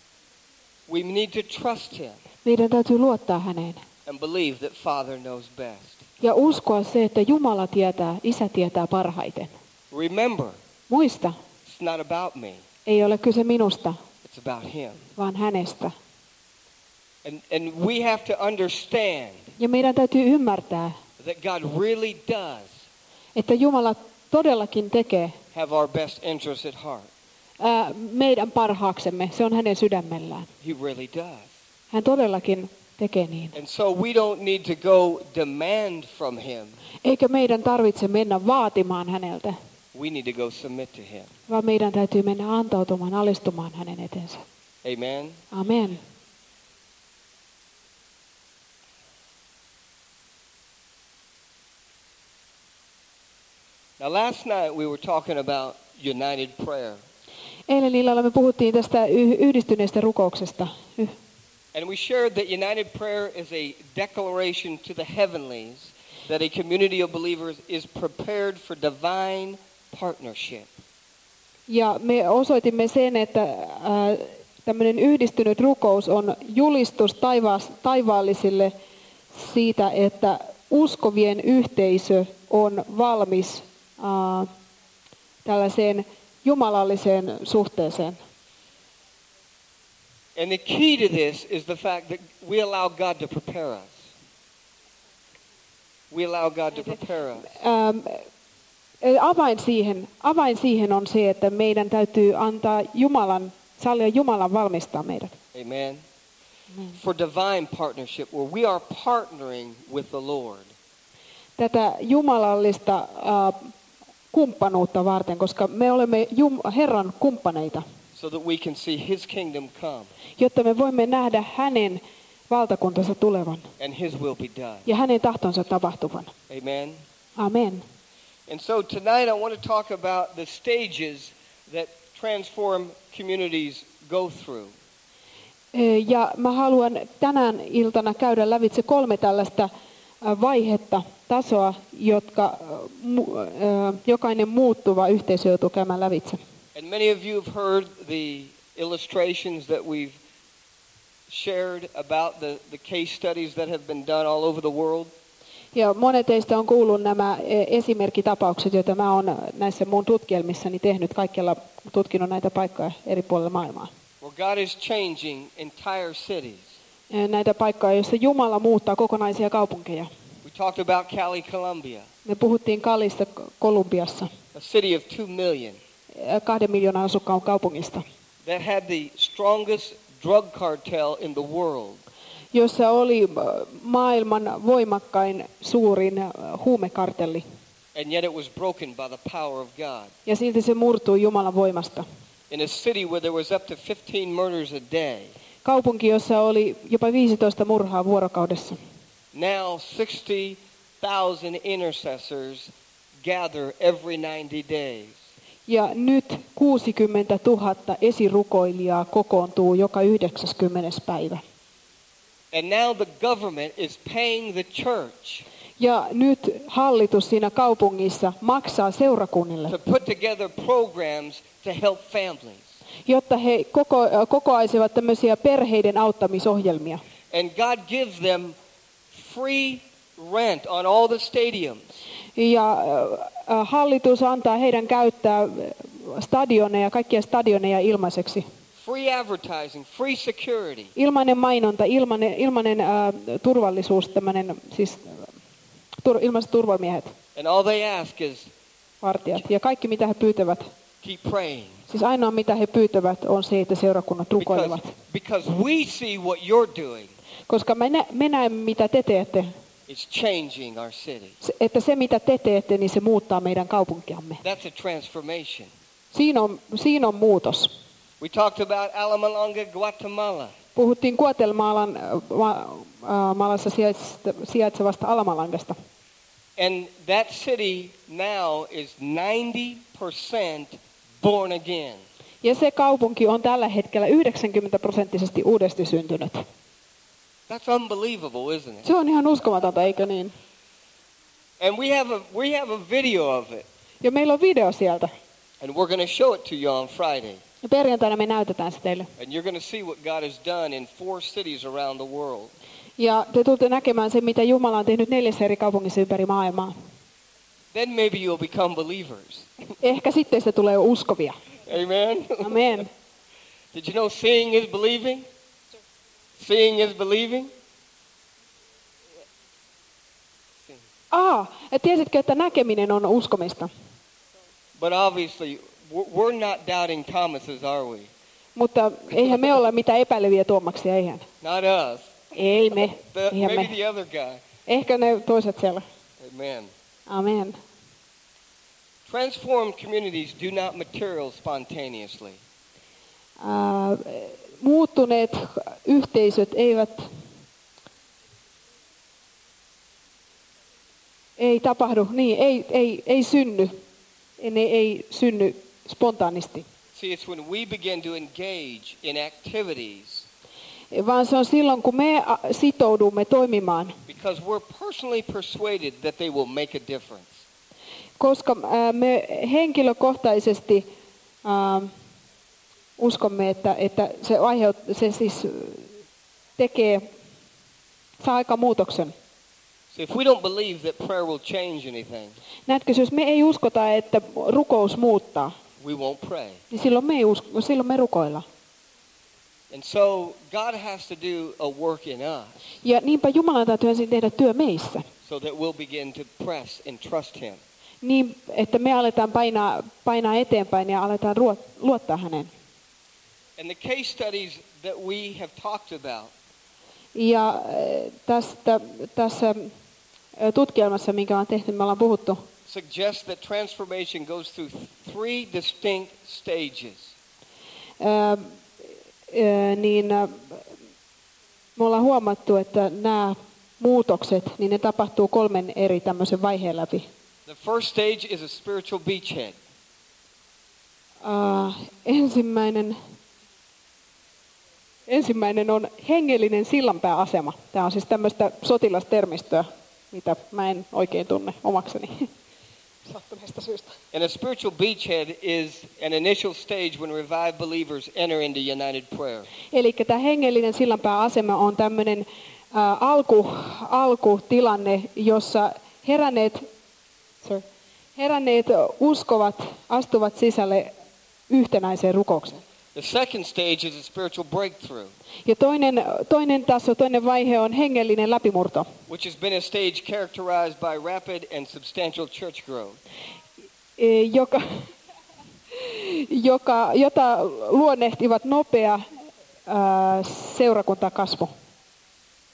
We need to trust him Meidän täytyy luottaa häneen and believe that Father knows best. ja uskoa se, että Jumala tietää, Isä tietää parhaiten. Remember, Muista, it's not about me, ei ole kyse minusta, it's about him. vaan hänestä. And, and we have to understand Ja meidän täytyy ymmärtää, that God really does että Jumala todellakin tekee have our best interests at heart. ää, meidän parhaaksemme. Se on hänen sydämellään. He really does. Hän todellakin tekee niin. And so we don't need to go demand from him. Eikä meidän tarvitse mennä vaatimaan häneltä, We need to go submit to him. vaan meidän täytyy mennä antautumaan, alistumaan hänen etensä. Amen. Amen. Now last night we were talking about united prayer. Eilen illalla me puhuttiin tästä y- yhdistyneestä rukouksesta. Y- And we shared that united prayer is a declaration to the heavenlies that a community of believers is prepared for divine partnership. Ja me osoitimme sen, että äh, tämmöinen yhdistynyt rukous on julistus taivaas, taivaallisille siitä, että uskovien yhteisö on valmis äh, tällaiseen jumalalliseen suhteeseen. And the key to this is the fact that we allow God to prepare us. We allow God to prepare us. Ähm, avain, siihen, avain siihen on se, että meidän täytyy antaa Jumalan, sallia Jumalan valmistaa meidät. Amen. For divine partnership, where we are partnering with the Lord. Tätä jumalallista äh, kumppanuutta varten, koska me olemme Jum- Herran kumppaneita, So that we can see his kingdom come jotta me voimme nähdä hänen valtakuntansa tulevan and his will be done. ja hänen tahtonsa tapahtuvan. Amen. Amen. And so tonight I want to talk about the stages that transform communities go through. Ja mä haluan tänään iltana käydä lävitse kolme tällaista vaihetta, tasoa, jotka jokainen muuttuva yhteisö joutuu käymään lävitse. And many of you have heard the illustrations that we've shared about the, the case studies that have been done all over the world. Ja monet teistä on kuullut nämä esimerkkitapaukset, joita mä oon näissä mun tutkielmissani tehnyt. Kaikkialla tutkinut näitä paikkoja eri puolilla maailmaa. Where God is changing entire cities. Näitä paikkoja, joissa Jumala muuttaa kokonaisia kaupunkeja. We talked about Cali, Colombia, Me puhuttiin Kalista Kolumbiassa, a city of two million kahden miljoonan asukkaan kaupungista, that had the strongest drug cartel in the world. jossa oli äh, maailman voimakkain suurin äh, huumekartelli. And yet it was broken by the power of God. Ja silti se murtui Jumalan voimasta. In a city where there was up to fifteen murders a day, Kaupunki, jossa oli jopa viisitoista murhaa vuorokaudessa. now sixty thousand intercessors gather every ninety days. Ja nyt kuusikymmentätuhatta esirukoilijaa kokoontuu joka yhdeksäskymmenes päivä. And now the government is paying the church Ja nyt hallitus siinä kaupungissa maksaa seurakunnille, to put together programs to help families. jotta he koko, kokoaisivat tämmöisiä perheiden auttamisohjelmia. And God gives them free rent on all the stadiums. Ja äh, hallitus antaa heidän käyttää stadioneja, kaikkia stadioneja ilmaiseksi. Free advertising, free security. Ilmainen mainonta, ilmainen, ilmainen äh, turvallisuus, tämmöinen, siis tur, ilmaiset turvamiehet, And all they ask is vartijat. Ja kaikki mitä he pyytävät, keep praying. siis ainoa mitä he pyytävät on se, että seurakunnat Because, rukoilevat. because we see what you're doing. Koska me, nä, me näemme mitä te teette, It's changing our city. se, että se mitä te teette, niin se muuttaa meidän kaupunkiamme. That's a transformation. Siinä on, siinä on muutos. We talked about Alamalanga, Guatemala. Puhuttiin Guatemalassa ma, maalassa sijaitsevasta Alamalangasta. And that city now is ninety percent born again. Ja se kaupunki on tällä hetkellä yhdeksänkymmentä prosenttisesti uudesti syntynyt. That's unbelievable, isn't it? Se on ihan uskomatonta, eikö niin? And we have a we have a video of it. Ja meillä on video sieltä. And we're going to show it to you on Friday. Ja perjantaina me näytetään se teille. And you're going to see what God has done in four cities around the world. Ja te tulette näkemään se, mitä Jumala on tehnyt neljässä eri kaupungissa ympäri maailmaa. Then maybe you'll become believers. Ehkä sitten se tulee uskovia. Amen. Amen. Did you know seeing is believing? Seeing is believing? Ah, et tiesitkö, että näkeminen on uskomista? But obviously, we're we're not doubting Thomases, are we? Mutta eihän me olla mitään epäileviä Tuomaksia, eihän. Not us. Ei me. The, Eihän maybe me. the other guy. Ehkä ne toiset siellä. Amen. Amen. Transformed communities do not material spontaneously. Äh, muuttuneet yhteisöt eivät ei tapahdu, niin ei, ei, ei synny, ne ei synny spontaanisti, See, it's when we begin to engage in activities vaan se on silloin, kun me a- sitoudumme toimimaan, because we're personally persuaded that they will make a difference. koska äh, me henkilökohtaisesti äh, uskomme, että, että se, aiheut, se siis tekee, saa aika muutoksen. So if we don't believe that prayer will change anything, Näetkö, jos me ei uskota, että rukous muuttaa, we won't pray. niin silloin me, ei usko, silloin me rukoillaan. And so God has to do a work in us Ja niinpä Jumalan täytyy ensin tehdä työ meissä, so that we'll begin to press and trust Him. niin että me aletaan painaa, painaa eteenpäin ja aletaan ruo, luottaa häneen. And the case studies that we have talked about Ja äh, tästä, tässä äh, tutkielmassa, minkä on tehty, me ollaan puhuttu, suggest that transformation goes through three distinct stages. ää, ää, niin ää, me ollaan huomattu, että nämä muutokset, niin ne tapahtuu kolmen eri tämmöisen vaiheen läpi. The first stage is a spiritual beachhead. Ää, ensimmäinen, ensimmäinen on hengellinen sillanpääasema. Tämä on siis tämmöistä sotilastermistöä, mitä mä en oikein tunne omakseni sattuneesta syystä. And a spiritual beachhead is an initial stage when revived believers enter into united prayer. Eli tämä hengellinen sillanpääasema on tämmöinen ää, alku, alkutilanne, jossa heränneet, sorry, heränneet uskovat astuvat sisälle yhtenäiseen rukoukseen. The second stage is a spiritual breakthrough, Ja toinen, toinen taso, toinen vaihe on hengellinen läpimurto, which has been a stage characterized by rapid and substantial church growth. e, joka, joka, jota luonnehtivat nopea ää, seurakuntakasvu.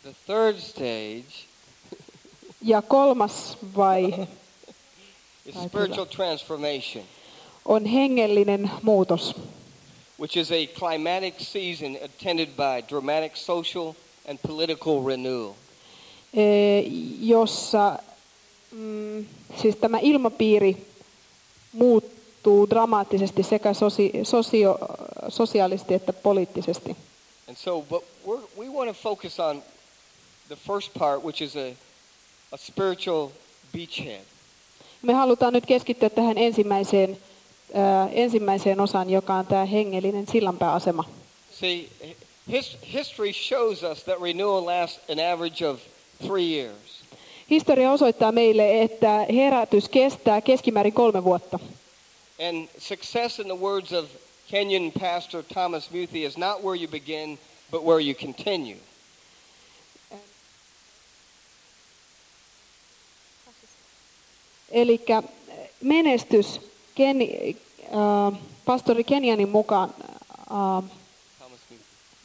The third stage Ja kolmas vaihe is Right, spiritual transformation, on hengellinen muutos, which is a climatic season attended by dramatic social and political renewal. eh, jossa mm, siis tämä ilmapiiri muuttuu dramaattisesti sekä sosi, sosio, sosiaalisesti että poliittisesti. And so, but we're, we want to focus on the first part, which is a, a spiritual beachhead. Me halutaan nyt keskittyä tähän ensimmäiseen, ää, ensimmäiseen osaan, joka on tämä hengellinen sillanpääasema. See, his, history shows us that renewal lasts an average of three years. Historia osoittaa meille, että herätys kestää keskimäärin kolme vuotta. And success, in the words of Kenyan pastor Thomas Muthi, is not where you begin, but where you continue. Eli menestys, Ken, äh, pastori Kenyanin mukaan, äh, Thomas Muthi.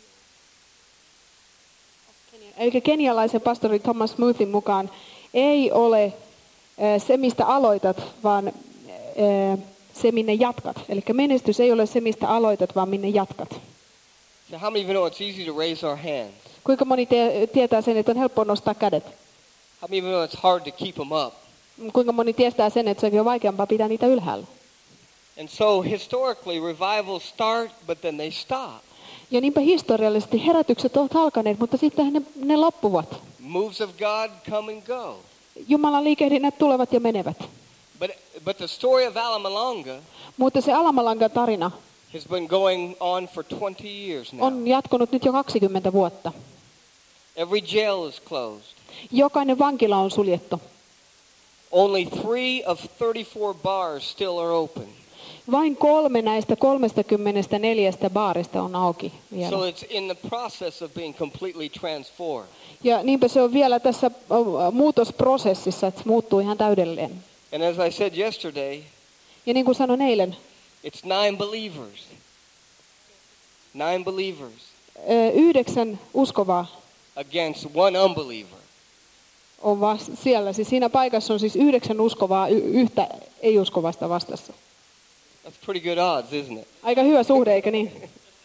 eli kenialaisen pastori Thomas Muthin mukaan, ei ole äh, se, mistä aloitat, vaan äh, se, minne jatkat. Eli menestys ei ole se, mistä aloitat, vaan minne jatkat. So how many of you know it's easy to raise our hands? Kuinka moni te- tietää sen, että on helppo nostaa kädet? How many of you know it's hard to keep them up? Kuinka moni tietää sen, että se on vaikeampaa pitää niitä ylhäällä? And so historically, revivals start, but then they stop. Ja niinpä historiallisesti herätykset ovat alkaneet, mutta sitten ne, ne loppuvat. Moves of God come and go. Jumalan liikehdinnät tulevat ja menevät. But, but the story of Alamalanga Mutta se Alamalangan tarina has been going on for twenty years now. on jatkunut nyt jo kaksikymmentä vuotta. Every jail is closed. Jokainen vankila on suljettu. Only three of thirty-four bars still are open. Vain kolme näistä kolmekymmentäneljä baarista on auki vielä. So it's in the process of being completely transformed. Ja niinpä se on vielä tässä uh, muutosprosessissa, että se muuttuu ihan täydelleen. And as I said yesterday, Ja niin kuin sanoin eilen, it's nine believers. Nine believers ö, yhdeksän uskovaa against one unbeliever. on vas- siellä. Siis siinä paikassa on siis yhdeksän uskovaa y- yhtä ei-uskovasta vastassa. That's pretty good odds, isn't it? Aika hyvä suhde, eikö niin?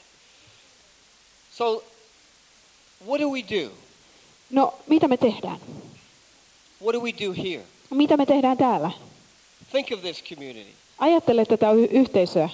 So, what do we do? No, mitä me tehdään? What do we do here? Mitä me tehdään täällä? Think of this community. Ajattele tätä y- yhteisöä.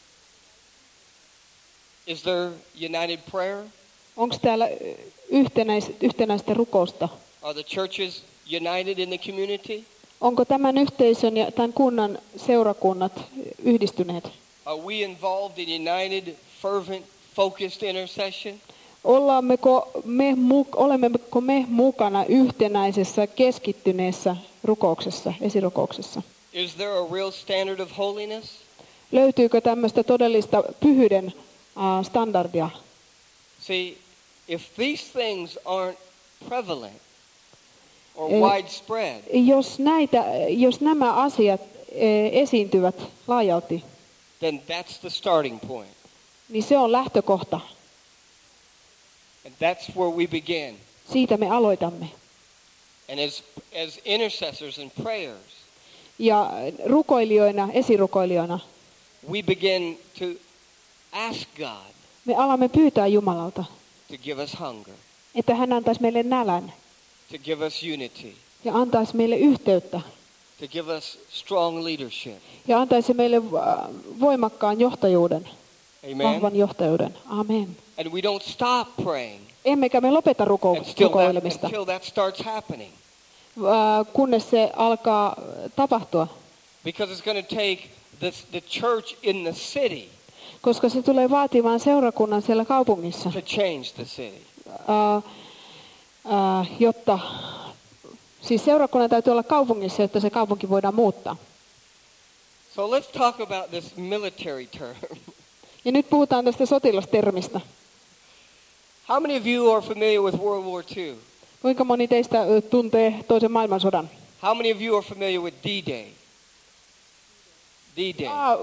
Is there united prayer? Onko täällä ö, yhtenäis- yhtenäistä rukousta? Are the churches united in the community? Onko tämän yhteisön ja tämän kunnan seurakunnat yhdistyneet? Are we involved in united, fervent, focused intercession? Ollaanko me, mu- olemmeko me mukana yhtenäisessä keskittyneessä rukouksessa, esirukouksessa? Is there a real standard of holiness? Löytyykö tämmöistä todellista pyhyyden uh, standardia? See, if these things aren't prevalent or Eh, widespread, Jos, näitä, jos nämä asiat eh, esiintyvät laajalti, then that's the starting point. niin se on lähtökohta. And that's where we begin. Siitä me aloitamme. And as, as intercessors and prayers, Ja rukoilijoina, esirukoilijoina, we begin to ask God me alamme pyytää Jumalalta, to give us hunger, että hän antaisi meille nälän to give us unity, ja antaisi meille yhteyttä to give us strong leadership. ja antaisi meille äh, voimakkaan johtajuuden, Amen. vahvan johtajuuden. Amen. And we don't stop praying Emmekä me lopeta ruko- until that, rukoilemista, until that starts happening. äh, kunnes se alkaa tapahtua, Because it's going to take this, the church in the city koska se tulee vaatimaan seurakunnan siellä kaupungissa, to change the city. äh, äh, jotta, siis seurakunnan täytyy olla kaupungissa, jotta se kaupunki voidaan muuttaa. So let's talk about this military term. Ja nyt puhutaan tästä sotilastermistä. How many of you are familiar with World War Two? Kuinka moni teistä ö, tuntee toisen maailmansodan? How many of you are familiar with D-Day? D-Day. Ah,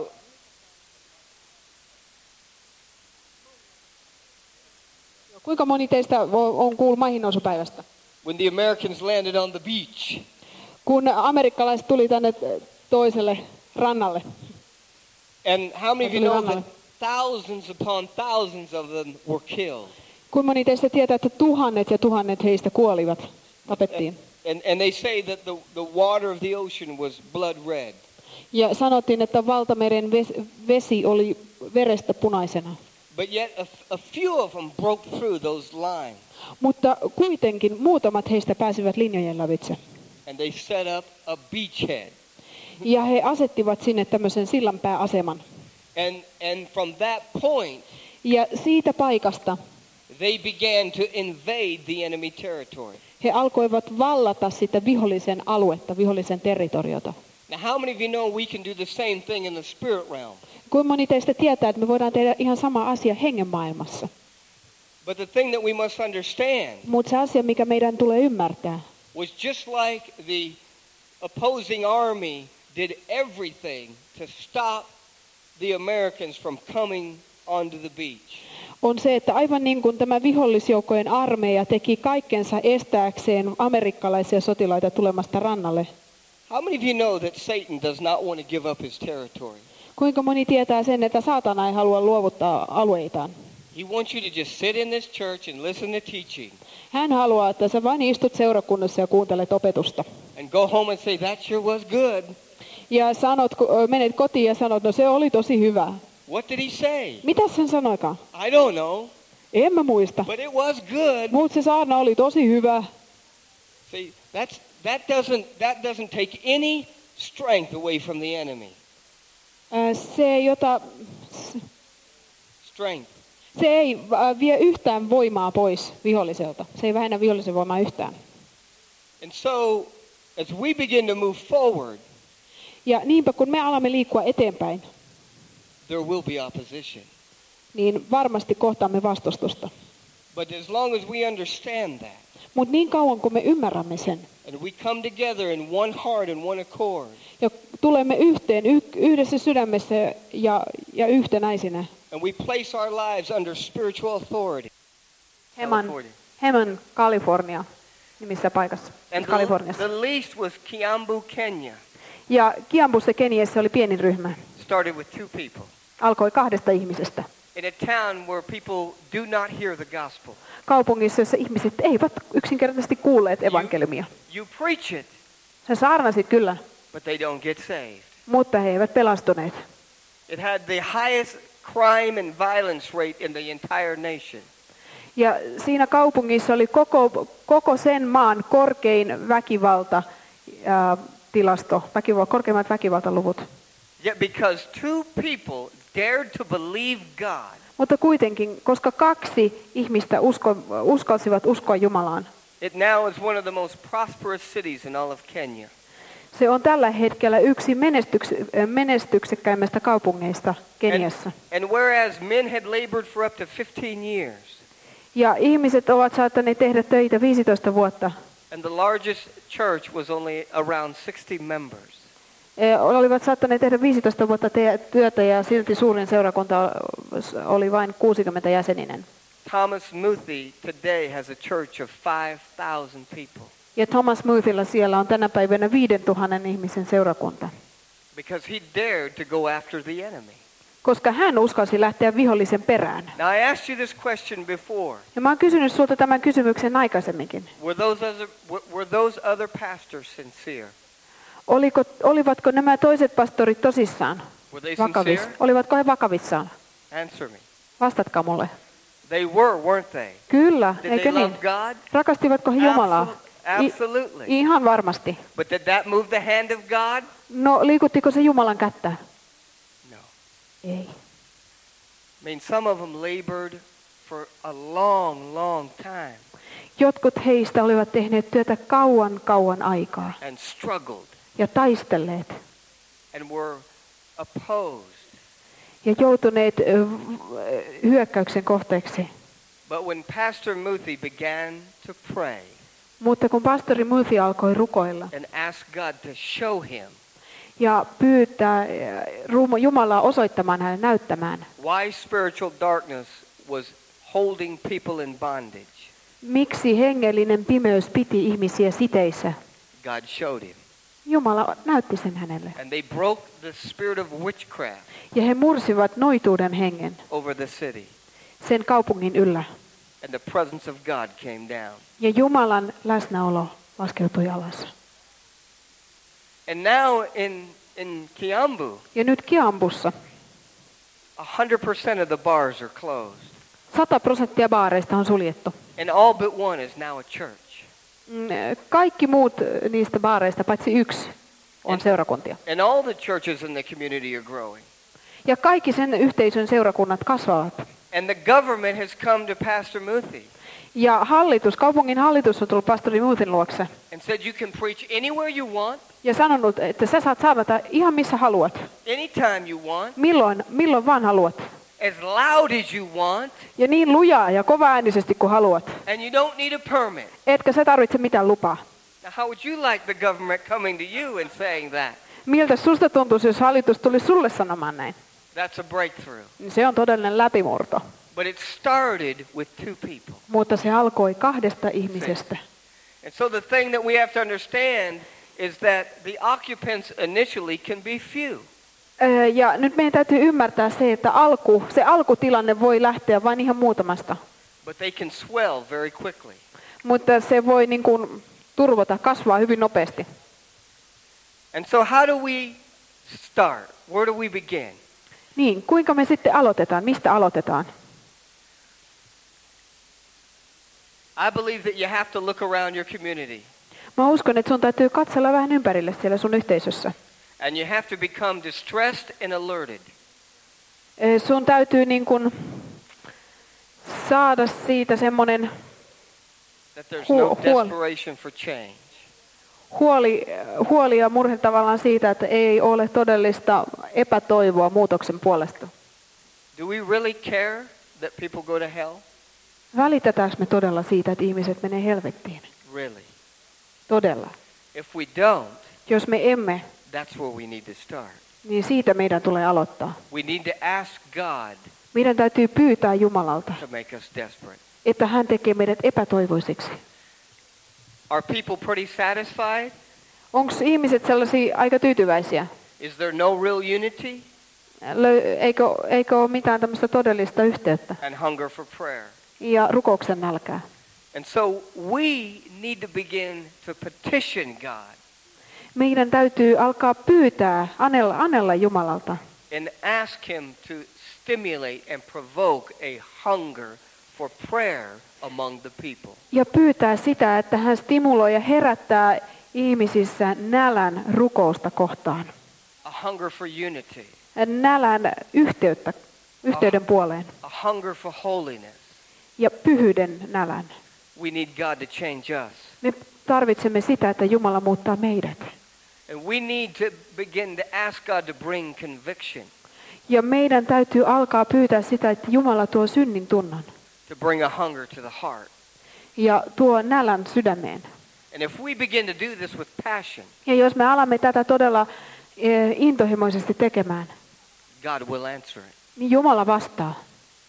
Kuinka moni teistä o- on kuullut maihinnousupäivästä? When the Americans landed on the beach. Kun amerikkalaiset tuli tänne toiselle rannalle. And how many of you Tuli know rannalle. that thousands upon thousands of them were killed? Kuinka moni teistä tietää, että tuhannet ja tuhannet heistä kuolivat, tapettiin. And, and they say that the, the water of the ocean was blood red. Ja sanottiin, että valtameren ves- vesi oli verestä punaisena. But yet a, a few of them broke through those lines. Mutta kuitenkin muutamat heistä pääsivät linjojen lävitse. And they set up a beachhead. Ja he asettivat sinne tämmöisen sillanpääaseman. And, and from that point, Ja siitä paikasta they began to invade the enemy territory. he alkoivat vallata sitä vihollisen aluetta, vihollisen territoriota. Now, how many of you know we can do the same thing in the spirit realm? Kuinka moni teistä tietää, että me voidaan tehdä ihan sama asia hengen maailmassa? But the thing that we must understand Mutta se asia, mikä meidän tulee ymmärtää, was just like the opposing army did everything to stop the Americans from coming onto the beach. on se, että aivan niin kuin tämä vihollisjoukkojen armeija teki kaikkensa estääkseen amerikkalaisia sotilaita tulemasta rannalle. How many of you know that Satan does not want to give up his territory? Kuinka moni tietää sen, että saatana ei halua luovuttaa alueitaan? He wants you to just sit in this church and listen to teaching Hän haluaa, että sä vain istut seurakunnassa ja kuuntelet opetusta. and go home and say, that sure was good. Ja sanot, menet kotiin ja sanot, no se oli tosi hyvä. What did he say? Mitä sen sanoikaan? I don't know, En mä muista. but it was good. Mutta se saarna oli tosi hyvä. See, that's, that, doesn't, that doesn't take any strength away from the enemy. Ää, Se ei, ota, Strength. se ei ää, vie yhtään voimaa pois viholliselta. Se ei vähennä vihollisen voimaa yhtään. And so, as we begin to move forward, Ja niinpä kun me alamme liikkua eteenpäin, there will be opposition. niin varmasti kohtaamme vastustusta. But as long as we understand that, Mutta niin kauan kun me ymmärrämme sen, and we come together in one heart and one accord, ja tulemme yhteen y- yhdessä sydämessä ja, ja yhtenäisinä, and we place our lives under spiritual authority. Heman, California. Heman, Kalifornia, nimissä paikassa, And the, Kaliforniassa. the least was Kiambu, Kenya. Ja Kiambussa Keniassa oli pienin ryhmä. Started with two people. Alkoi kahdesta ihmisestä. In a town where people do not hear the gospel. Kaupungissa, jossa ihmiset eivät yksinkertaisesti kuulleet evankeliumia. You preach it, Sä saarnasit kyllä, but they don't get saved. mutta he eivät pelastuneet. It had the highest crime and violence rate in the entire nation. Ja siinä kaupungissa oli koko, koko sen maan korkein väkivalta, ää, tilasto, väkival, korkeimmat väkivaltaluvut. Yet because two people dared to believe God, Mutta kuitenkin, koska kaksi ihmistä usko, uskalsivat uskoa Jumalaan, it now is one of the most prosperous cities in all of Kenya. se on tällä hetkellä yksi menestyks, menestyksekkäimmästä kaupungeista Keniassa. And, and whereas men had labored for up to fifteen years, Ja ihmiset ovat saattaneet tehdä töitä viisitoista vuotta. and the largest church was only around sixty members, E, olivat saattaneet tehdä viisitoista vuotta te- työtä ja silti suurin seurakunta oli vain kuusikymmentä jäseninen. Thomas Muthi today has a church of five thousand people Ja Thomas Muthilla siellä on tänä päivänä viisituhatta ihmisen seurakunta. because he dared to go after the enemy. Koska hän uskalsi lähteä vihollisen perään. Now I asked you this question before. Ja mä oon kysynyt sulta tämän kysymyksen aikaisemminkin. Were those other, were those other pastors sincere? Oliko, olivatko nämä toiset pastorit tosissaan? Were they Vakavis, sincere? olivatko he vakavissaan? Answer me. Vastatkaa mulle. They were, weren't they? Kyllä, Did eikö they niin? love God? Rakastivatko he Jumalaa? Absol- Absolutely. I, ihan varmasti. But did that move the hand of God? No, liikuttiko se Jumalan kättä? No. Ei. I mean, some of them labored for a long, long time Jotkut heistä olivat tehneet työtä kauan, kauan aikaa and struggled ja taistelleet and were opposed. ja joutuneet ö, hyökkäyksen kohteeksi. But when Pastor Muthi began to pray Mutta kun pastori Muthi alkoi rukoilla and ask God to show him ja pyytää Jumalaa osoittamaan hänen näyttämään, why spiritual darkness was holding people in bondage? Miksi hengellinen pimeys piti ihmisiä siteissä? God showed him. Jumala näytti sen hänelle. And they broke the spirit of witchcraft Ja he mursivat noituuden hengen over the city. sen kaupungin yllä. And the presence of God came down. Ja Jumalan läsnäolo laskeutui alas. And now in, in Kiambu, Ja nyt Kiambussa one hundred percent of the bars are closed. sata prosenttia baareista on suljettu. And all but one is now a church. Mm, Kaikki muut niistä baareista, paitsi yksi, on seurakuntia. And all the churches in the community are growing. Ja kaikki sen yhteisön seurakunnat kasvavat. And the government has come to Pastor Muthi Ja hallitus, kaupungin hallitus on tullut pastori Muthin luokse and said you can preach anywhere you want, ja sanonut, että sä saat saavata ihan missä haluat. anytime you want, Milloin, milloin vaan haluat. as loud as you want, Ja niin lujaa ja kovaäänisesti kuin haluat. and you don't need a permit. Etkä sä tarvitse mitään lupaa. Now, how would you like the government coming to you and saying that? Miltä susta tuntuisi, jos hallitus tuli sulle sanomaan näin? That's a breakthrough. Se on todellinen läpimurto. But it started with two people. Mutta se alkoi kahdesta ihmisestä. And so the thing that we have to understand is that the occupants initially can be few. Öö, Ja nyt meidän täytyy ymmärtää se, että alku, se alkutilanne voi lähteä vain ihan muutamasta. But they can swell very quickly. Mutta se voi niin kuin turvota, kasvaa hyvin nopeasti. And so how do we start? Where do we begin? Niin, kuinka me sitten aloitetaan? Mistä aloitetaan? I believe that you have to look around your community. Mä uskon, että sun täytyy katsella vähän ympärille siellä sun yhteisössä. And you have to become distressed and alerted. Öö, Sun täytyy niin kuin saada siitä semmoinen That there's Huol- no huol- desperation for change. huoli, huoli ja murhe tavallaan siitä, että ei ole todellista epätoivoa muutoksen puolesta. Do we really care that people go to hell? Välitetäänkö me todella siitä, että ihmiset menee helvettiin? Really? Todella. If we don't, Jos me emme, that's where we need to start. niin siitä meidän tulee aloittaa. We need to ask God Meidän täytyy pyytää Jumalalta, to make us desperate. että hän tekee meidät epätoivoisiksi. Are people pretty satisfied? Onko ihmiset sellaisia aika tyytyväisiä? Is there no real unity Lö- Eikö, eikö ole mitään tämmöistä todellista yhteyttä and hunger for prayer? ja rukouksen nälkää? And so we need to begin to petition God Meidän täytyy alkaa pyytää, anella, anella Jumalalta and ask Him to stimulate and provoke a hunger for prayer among the people. ja pyytää sitä, että hän stimuloi ja herättää ihmisissä nälän rukousta kohtaan. A hunger for unity. Nälän yhteyttä, yhteyden puoleen A hunger for holiness. ja pyhyyden nälän. We need God to change us. Me tarvitsemme sitä, että Jumala muuttaa meidät. And we need to begin to ask God to bring conviction, Ja meidän täytyy alkaa pyytää sitä, että Jumala tuo synnin tunnon to bring a hunger to the heart. ja tuo nälän sydämeen. And if we begin to do this with passion, Ja jos me alamme tätä todella eh, intohimoisesti tekemään, God will answer it. niin Jumala vastaa.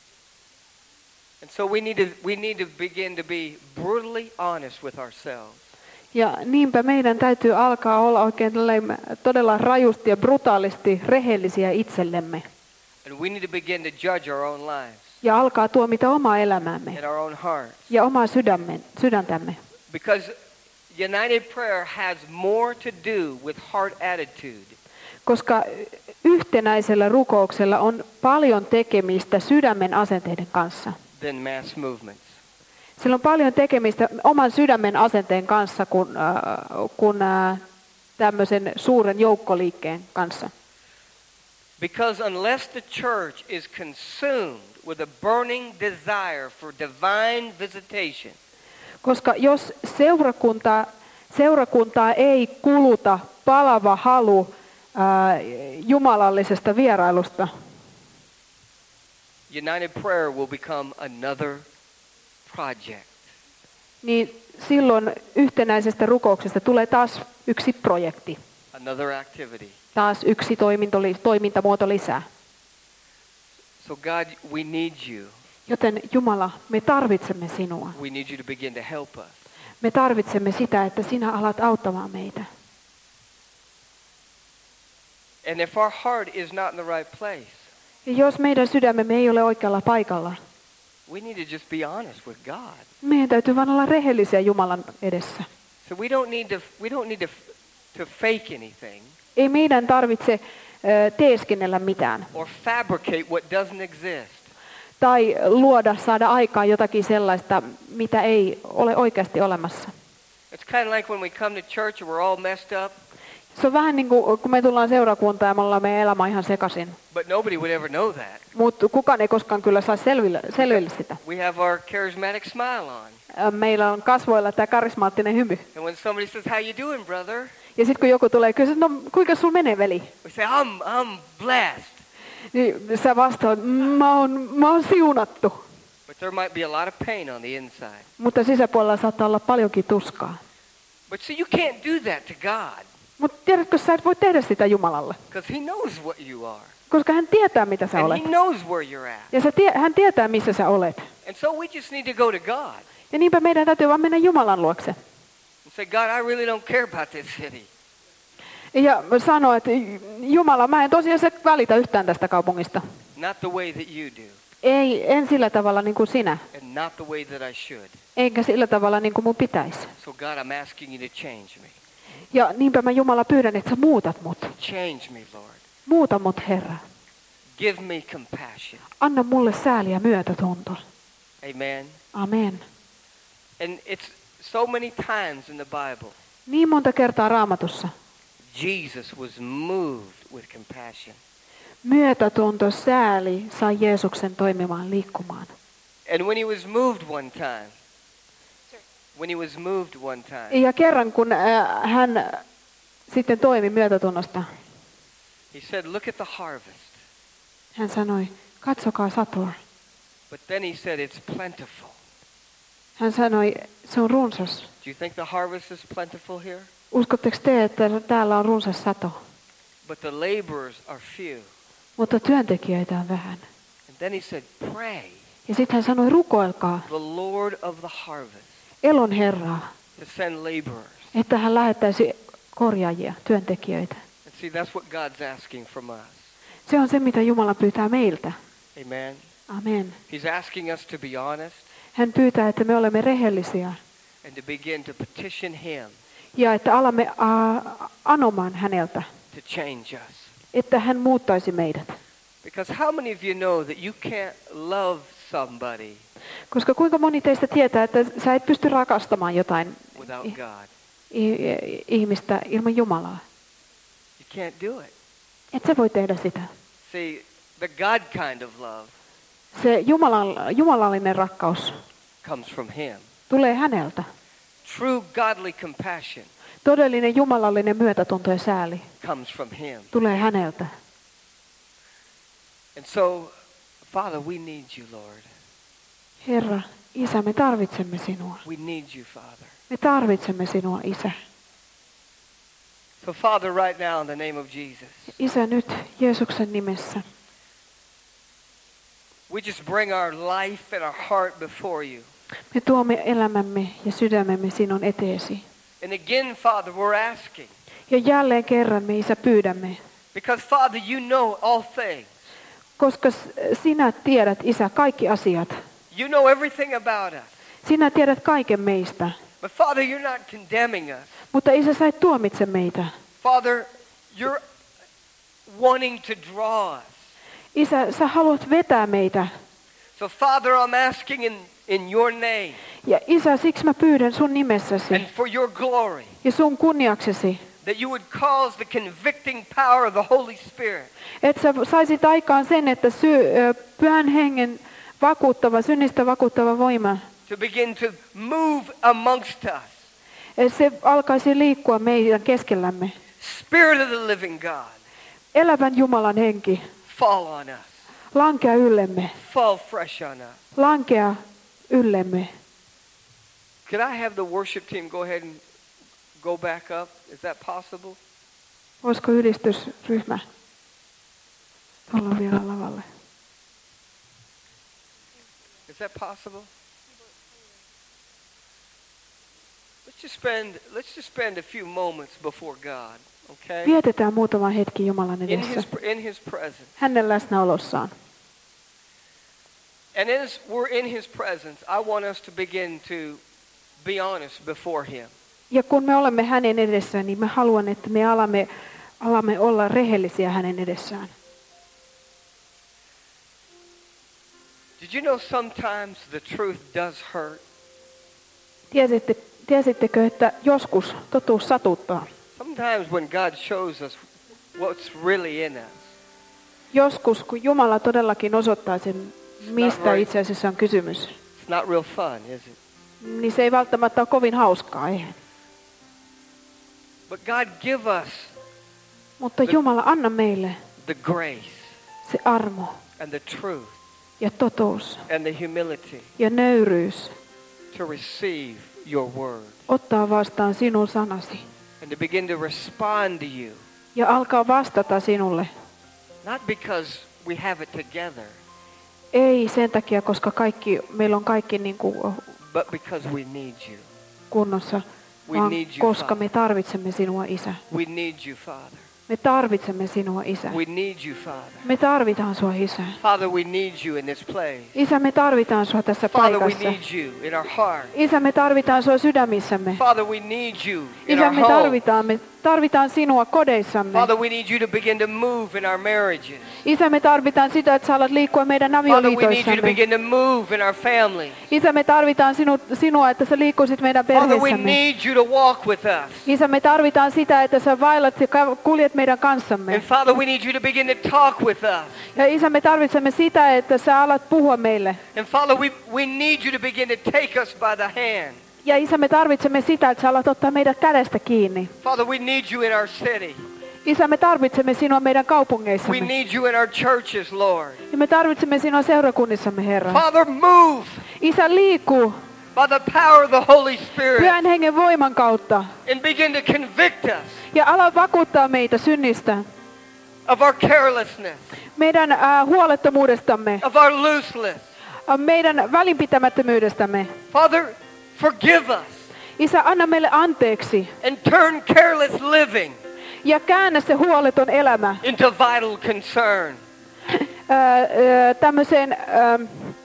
And so we need to we need to begin to be brutally honest with ourselves. Ja niinpä meidän täytyy alkaa olla oikein tällainen todella rajusti ja brutaalisti rehellisiä itsellemme. And we need to begin to judge our own lives Ja alkaa tuomita omaa elämäämme and our own hearts. ja omaa sydämen, sydäntämme. Because united prayer has more to do with heart attitude Koska yhtenäisellä rukouksella on paljon tekemistä sydämen asenteiden kanssa. than mass movements. Sillä on paljon tekemistä oman sydämen asenteen kanssa kuin, äh, kuin äh, tämmöisen suuren joukkoliikkeen kanssa. Because unless the church is consumed with a burning desire for divine visitation, Koska jos seurakunta, seurakuntaa ei kuluta palava halu äh, jumalallisesta vierailusta, united prayer will become another project. niin silloin yhtenäisestä rukouksesta tulee taas yksi projekti, Another activity. taas yksi toiminto, toimintamuoto lisää. So God, we need you. Joten Jumala, me tarvitsemme sinua. We need you to begin to help us. Me tarvitsemme sitä, että sinä alat auttamaan meitä. And if our heart is not in the right place, Ja jos meidän sydämemme ei ole oikealla paikalla, we need to just be honest with God. meidän täytyy vain olla rehellisiä Jumalan edessä. So we don't need to we don't need to to fake anything Ei meidän tarvitse ö, teeskennellä mitään or fabricate what doesn't exist. tai luoda, saada aikaan jotakin sellaista, mitä ei ole oikeasti olemassa. It's kind of like when we come to church and we're all messed up, Se on vähän niin kuin, kun me tullaan seurakuntaan ja me ollaan meidän elämä ihan sekaisin. but nobody would ever know that. Mutta kukaan ei koskaan kyllä saa selville, selville sitä. We have our charismatic smile on. Ö, Meillä on kasvoilla tämä karismaattinen hymy. And when somebody says, "How you doing, brother?" Ja sitten kun joku tulee kysyä, no kuinka sulla menee, veli? we say, "I'm I'm blessed." Niin sä vastaat, mä oon, mä oon siunattu. But there might be a lot of pain on the inside. Mutta sisäpuolella saattaa olla paljonkin tuskaa. But see, you can't do that to God Mutta tiedätkö, sä et voi tehdä sitä Jumalalle. because He knows what you are. Koska hän tietää, mitä sä And olet. He knows where you're at. Ja sä tie, hän tietää, missä sä olet. And so we just need to go to God Ja niinpä meidän täytyy vaan mennä Jumalan luokse. and say, "God, I really don't care about this city. Ja sanoa, että Jumala, mä en tosiaan se välitä yhtään tästä kaupungista. Not the way that you do, Ei, en sillä tavalla niin kuin sinä. and not the way that I should. Eikä sillä tavalla niin kuin mun pitäisi. So God, I'm asking you to change me. Ja niinpä mä Jumala pyydän, että sä muutat mut. Change me, Lord. Muuta mut, Herra. Give me compassion." Anna mulle sääli ja myötätunto. Amen. Amen. And it's so many times in the Bible, Niin monta kertaa Raamatussa. Jesus was moved with compassion. Myötätunto, sääli sai Jeesuksen toimimaan, liikkumaan. And when he was moved one time, when he was moved one time, Ja kerran kun äh, hän sitten toimi myötätunnosta, he said, "Look at the harvest." hän sanoi, katsokaa satoa. But then he said, "It's plentiful." Hän sanoi, se on runsas. Do you think the harvest is plentiful here? Uskotteko te, että täällä on runsas sato? But the laborers are few. Mutta työntekijöitä on vähän. And then he said, "Pray Ja sitten hän sanoi, rukoilkaa the Lord of the harvest elon Herraa, to send laborers." että hän lähettäisi korjaajia, työntekijöitä. And see, that's what God's asking from us. Se on se, mitä Jumala pyytää meiltä. Amen. Amen. He's asking us to be honest Hän pyytää, että me olemme rehellisiä and to begin to petition him ja että alamme uh, anomaan häneltä, to change us. että hän muuttaisi meidät. Because how many of you know that you can't love somebody Koska kuinka moni teistä tietää, että sä et pysty rakastamaan jotain without i- God? i- ihmistä ilman Jumalaa. You can't do it. Et sä voi tehdä sitä. See, the God kind of love Se Jumalan, jumalallinen rakkaus comes from him. tulee häneltä. True godly compassion Todellinen jumalallinen myötätunto ja sääli comes from him. tulee häneltä. And so, Father, we need you, Lord. Herra, Isä, me tarvitsemme sinua. We need you, Father. Me tarvitsemme sinua, Isä. So, Father, right now, in the name of Jesus, Isä, nyt Jeesuksen nimessä. we just bring our life and our heart before you. Me tuomme elämämme ja sydämemme sinun eteesi. And again, Father, we're asking, Ja jälleen kerran me, Isä, pyydämme, because, Father, you know all things. koska s- sinä tiedät, Isä, kaikki asiat. You know everything about us. Sinä tiedät kaiken meistä. But, Father, you're not condemning us. Mutta Isä, sä et tuomitse meitä. Father, you're wanting to draw us. Isä, sä haluat vetää meitä. So, Father, I'm asking in, in your name Ja Isä, siksi mä pyydän sun and nimessäsi for your glory ja sun kunniaksesi, that you would cause the convicting power of the Holy Spirit että sä saisit aikaan sen, että sy- ö, pyhän hengen vakuuttava, synnistä vakuuttava voima, to begin to move amongst us. että se alkaisi liikkua meidän keskellämme. Spirit of the living God, Elävän Jumalan henki, fall on us. lankea yllemme, Fall fresh on us. lankea yllemme. Could I have the worship team go ahead and go back up? Is that possible? Voisiko ylistysryhmä tulla vielä lavalle? Is that possible? Let's just spend let's just spend a few moments before God, okay? Vietetään muutama hetki Jumalan In edessä, his in his presence. hänen läsnäolossaan. And as we're in his presence, I want us to begin to be honest before him. Ja kun me olemme hänen edessään, niin mä haluan, että me alamme, alamme olla rehellisiä hänen edessään. Did you know sometimes the truth does hurt? Tiesitte, tiesittekö, että joskus totuus satuttaa? Sometimes when God shows us what's really in us. Joskus, kun Jumala todellakin osoittaa sen, mistä itse asiassa on kysymys, It's not real fun, is it? niin se ei välttämättä ole kovin hauskaa. Eihän. But God give us Mutta Jumala, anna meille the grace se armo and the truth ja totuus and the humility ja nöyryys to receive your word ottaa vastaan sinun sanasi and to begin to respond to you. ja alkaa vastata sinulle. Not because we have it together, Ei sen takia, koska kaikki, meillä on kaikki niin kuin but because we need you. kunnossa, We vaan need you, koska Father. me tarvitsemme sinua, Isä. We need you, Father. Me tarvitsemme sinua, Isä. We need you, Father. Me tarvitaan sua, Isä. Father, we need you in this place. Isä, me tarvitaan sua tässä Father, we paikassa. need you in our heart. Isä, me tarvitaan sua sydämissämme. Father, we need you in Isä, our me home. tarvitaan, me tarvitaan sinua kodeissamme. Father, we need you to begin to move in our marriages. Isä, me tarvitaan sitä, että sä alat liikkua meidän Father, we need you to avioliitoissamme. begin to move in our families. Isä, me tarvitaan sinu, sinua, että sä liikkuisit meidän Father, we perheessämme. need you to walk with us. Isä, me tarvitaan sitä, että sä vaellat ja ka- kuljet meidän kanssamme. And Father, we need you to begin to talk with us. Ja Isä, me tarvitsemme sitä, että sä alat puhua meille. And Father, we, we need you to begin to take us by the hand. Ja Isä, me tarvitsemme sitä, että sä alat ottaa meidät kädestä kiinni. Father, we need you in our city. Isä, me tarvitsemme sinua meidän We kaupungeissamme. need you in our churches, Lord. Ja me tarvitsemme sinua seurakunnissamme, Herra. Father, move Isä, liiku by the power of the Holy Spirit Pyhän Hengen voiman kautta. and begin to convict us Ja ala vakuuttaa meitä synnistä, of our carelessness, meidän äh, huolettomuudestamme, of our looseness. äh, meidän välinpitämättömyydestämme. Father, forgive us Isä, anna meille anteeksi and turn careless living ja käännä se huoleton elämä into vital concern. äh, äh, tämmöiseen äh,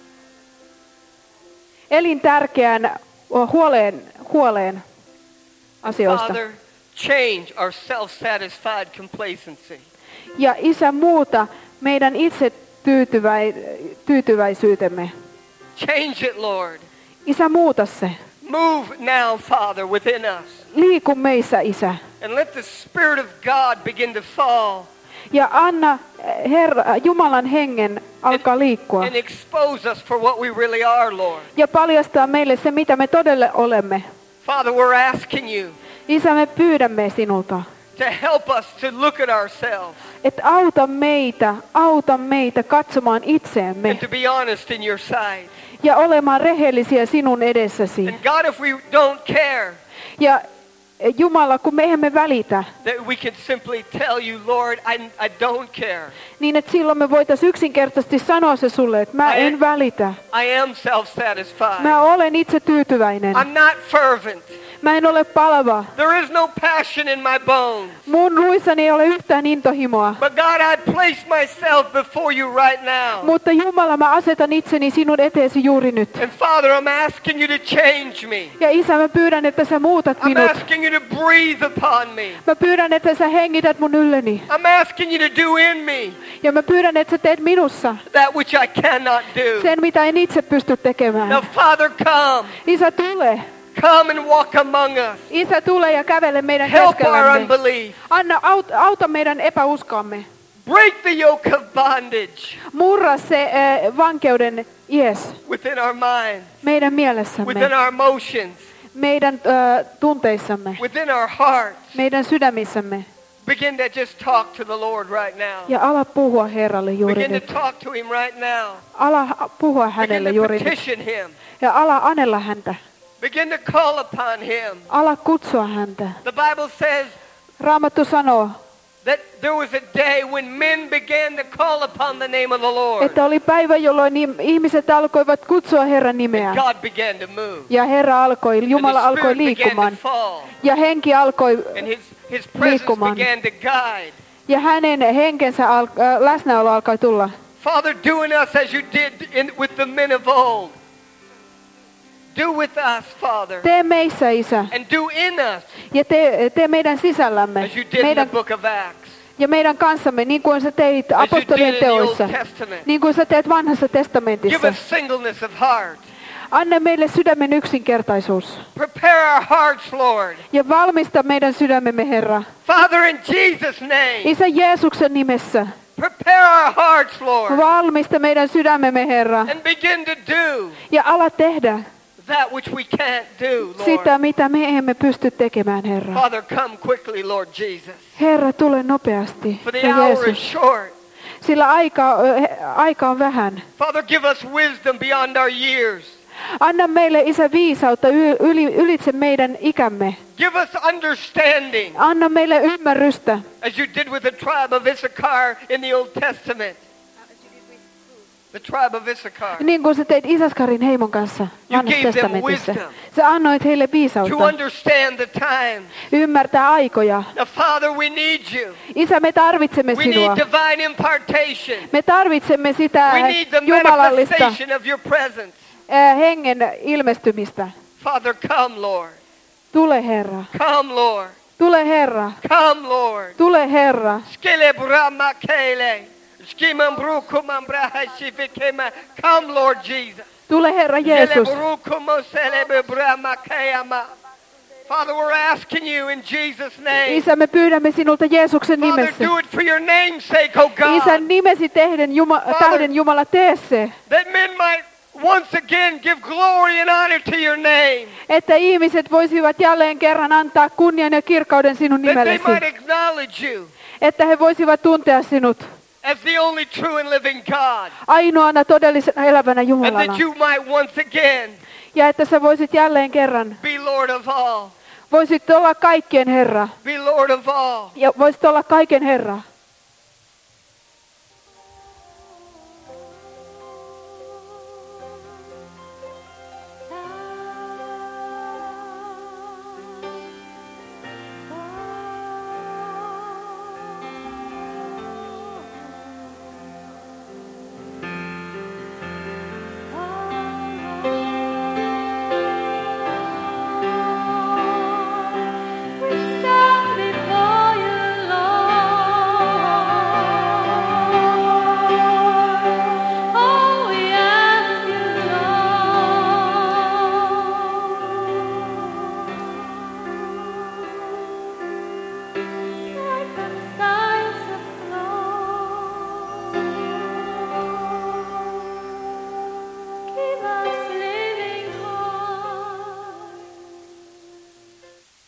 elintärkeään huoleen, huoleen asioista. Father, change our self-satisfied complacency. Ja Isä, muuta meidän itse tyytyväi, tyytyväisyytemme. Change it, Lord. Isä, muuta se. Move now, Father, within us. Liiku meissä, Isä. And let the Spirit of God begin to fall Ja anna Herra, Jumalan hengen alkaa liikkua. and expose us for what we really are, Lord. Ja paljastaa meille se, mitä me todella olemme. Father, we're asking you Isä, me pyydämme sinulta, to help us to look at ourselves että auta meitä, auta meitä katsomaan itseämme and to be honest in your sight. ja olemaan rehellisiä sinun edessäsi. And God, if we don't care, Ja Jumala, kun me emme välitä, that we can simply tell you, Lord, I, I don't care. niin että silloin me voitaisiin yksinkertaisesti sanoa se sulle, että mä en välitä. I am self-satisfied. Mä olen itse tyytyväinen. I'm not fervent. Mä en ole palava. There is no passion in my bones. Mun luissani ei ole yhtään intohimoa. But God, I place myself before you right now. Mutta Jumala, mä asetan itseni sinun eteesi juuri nyt. And Father, I'm asking you to change me. Ja Isä, mä pyydän, että sä muutat I'm minut. asking you to breathe upon me. Mä pyydän, että sä hengität mun ylleni. I'm asking you to do in me Ja mä pyydän, että sä teet minussa that which I cannot do. sen, mitä en itse pysty tekemään. Now, Father, come. Isä, tule. Come and walk among us. Isä, tule ja kävele meidän Help our keskellämme. unbelief. Anna, auta, auta meidän epäuskoamme. Break the yoke of bondage Murra se äh, vankeuden ies within our mind, meidän mielessämme, within our emotions, meidän äh, tunteissamme, within our hearts. meidän sydämissämme. Begin to just talk to the Lord right now. Ja ala puhua Herralle juuri Begin nyt. to talk to Him right now. Ala puhua Begin hänelle to juuri nyt. petition Him. Ja ala anella häntä. Begin to call upon Him. Ala kutsua häntä. The Bible says, Raamattu sanoo, that there was a day when men began to call upon the name of the Lord. Että oli päivä, jolloin ihmiset alkoivat kutsua Herran nimeä. God began to move. Ja Herra alkoi, Jumala And the alkoi Spirit began liikkumaan. to fall. Ja henki alkoi And his, his presence liikkumaan. began to guide. Ja hänen henkensä al- äh, läsnäolo alkoi tulla. Father, do in us as you did in, with the men of old. Do with us, Father. Tee meissä, Isä. And do in us Ja tee, tee meidän sisällämme. as you did in the Meidän, book of Acts. ja meidän kanssamme, niin kuin sä teit As you did apostolien in the Old teoissa. Testament. Niin kuin sä teet vanhassa Give testamentissa. us singleness of heart. Anna meille sydämen yksinkertaisuus. Prepare our hearts, Lord. Ja valmista meidän sydämemme, Herra. Father, in Jesus' name. Isä Jeesuksen nimessä. Prepare our hearts, Lord. Valmista meidän sydämemme, Herra. And begin to do Ja ala tehdä that which we can't do, Lord. sitä, mitä me emme pysty tekemään, Herra. Father, come quickly, Lord Jesus. Herra, tule nopeasti. For the Ja hour is Jeesus. short. Sillä aika, aika on vähän. Father, give us wisdom beyond our years. Anna meille, Isä, viisautta yli, ylitse meidän ikämme. Give us understanding, Anna meille ymmärrystä, as you did with the tribe of Issachar in the Old Testament. The tribe of Issachar. niin kuin sä teit Isaskarin heimon kanssa vanhassa gave them testamentissa. wisdom. Sä annoit heille To viisautta, understand the times. ymmärtää aikoja. Now, Father, we need you. Isä, me tarvitsemme We sinua. need divine impartation. Me tarvitsemme sitä We need the jumalallista manifestation of your presence. äh, hengen ilmestymistä. Father, come, Lord. Tule, Herra. Come, Lord. Tule, Herra. Come, Lord. Tule, Herra. Skele brama kele. Skimam brukumam brahashifikema. Come, Lord Jesus. Tule, Herra Skele Jeesus. brukumo selebe brama kayama. Father, we're asking you in Jesus' name. Isä, me pyydämme sinulta Jeesuksen Father, nimessä. do it for your name's sake, oh God. Isän nimesi tehden Juma, tähden Jumala, tee se, That men might once again give glory and honor to your name. että ihmiset voisivat jälleen kerran antaa kunnian ja kirkkauden sinun That they nimellesi. might acknowledge you Että he voisivat tuntea sinut as the only true and living God. ainoana todellisena elävänä And Jumalana. that you might once again Ja että sä voisit jälleen kerran, be Lord of all. voisit olla kaikkien Herra. Be Lord of all. Ja voisit olla kaiken Herra.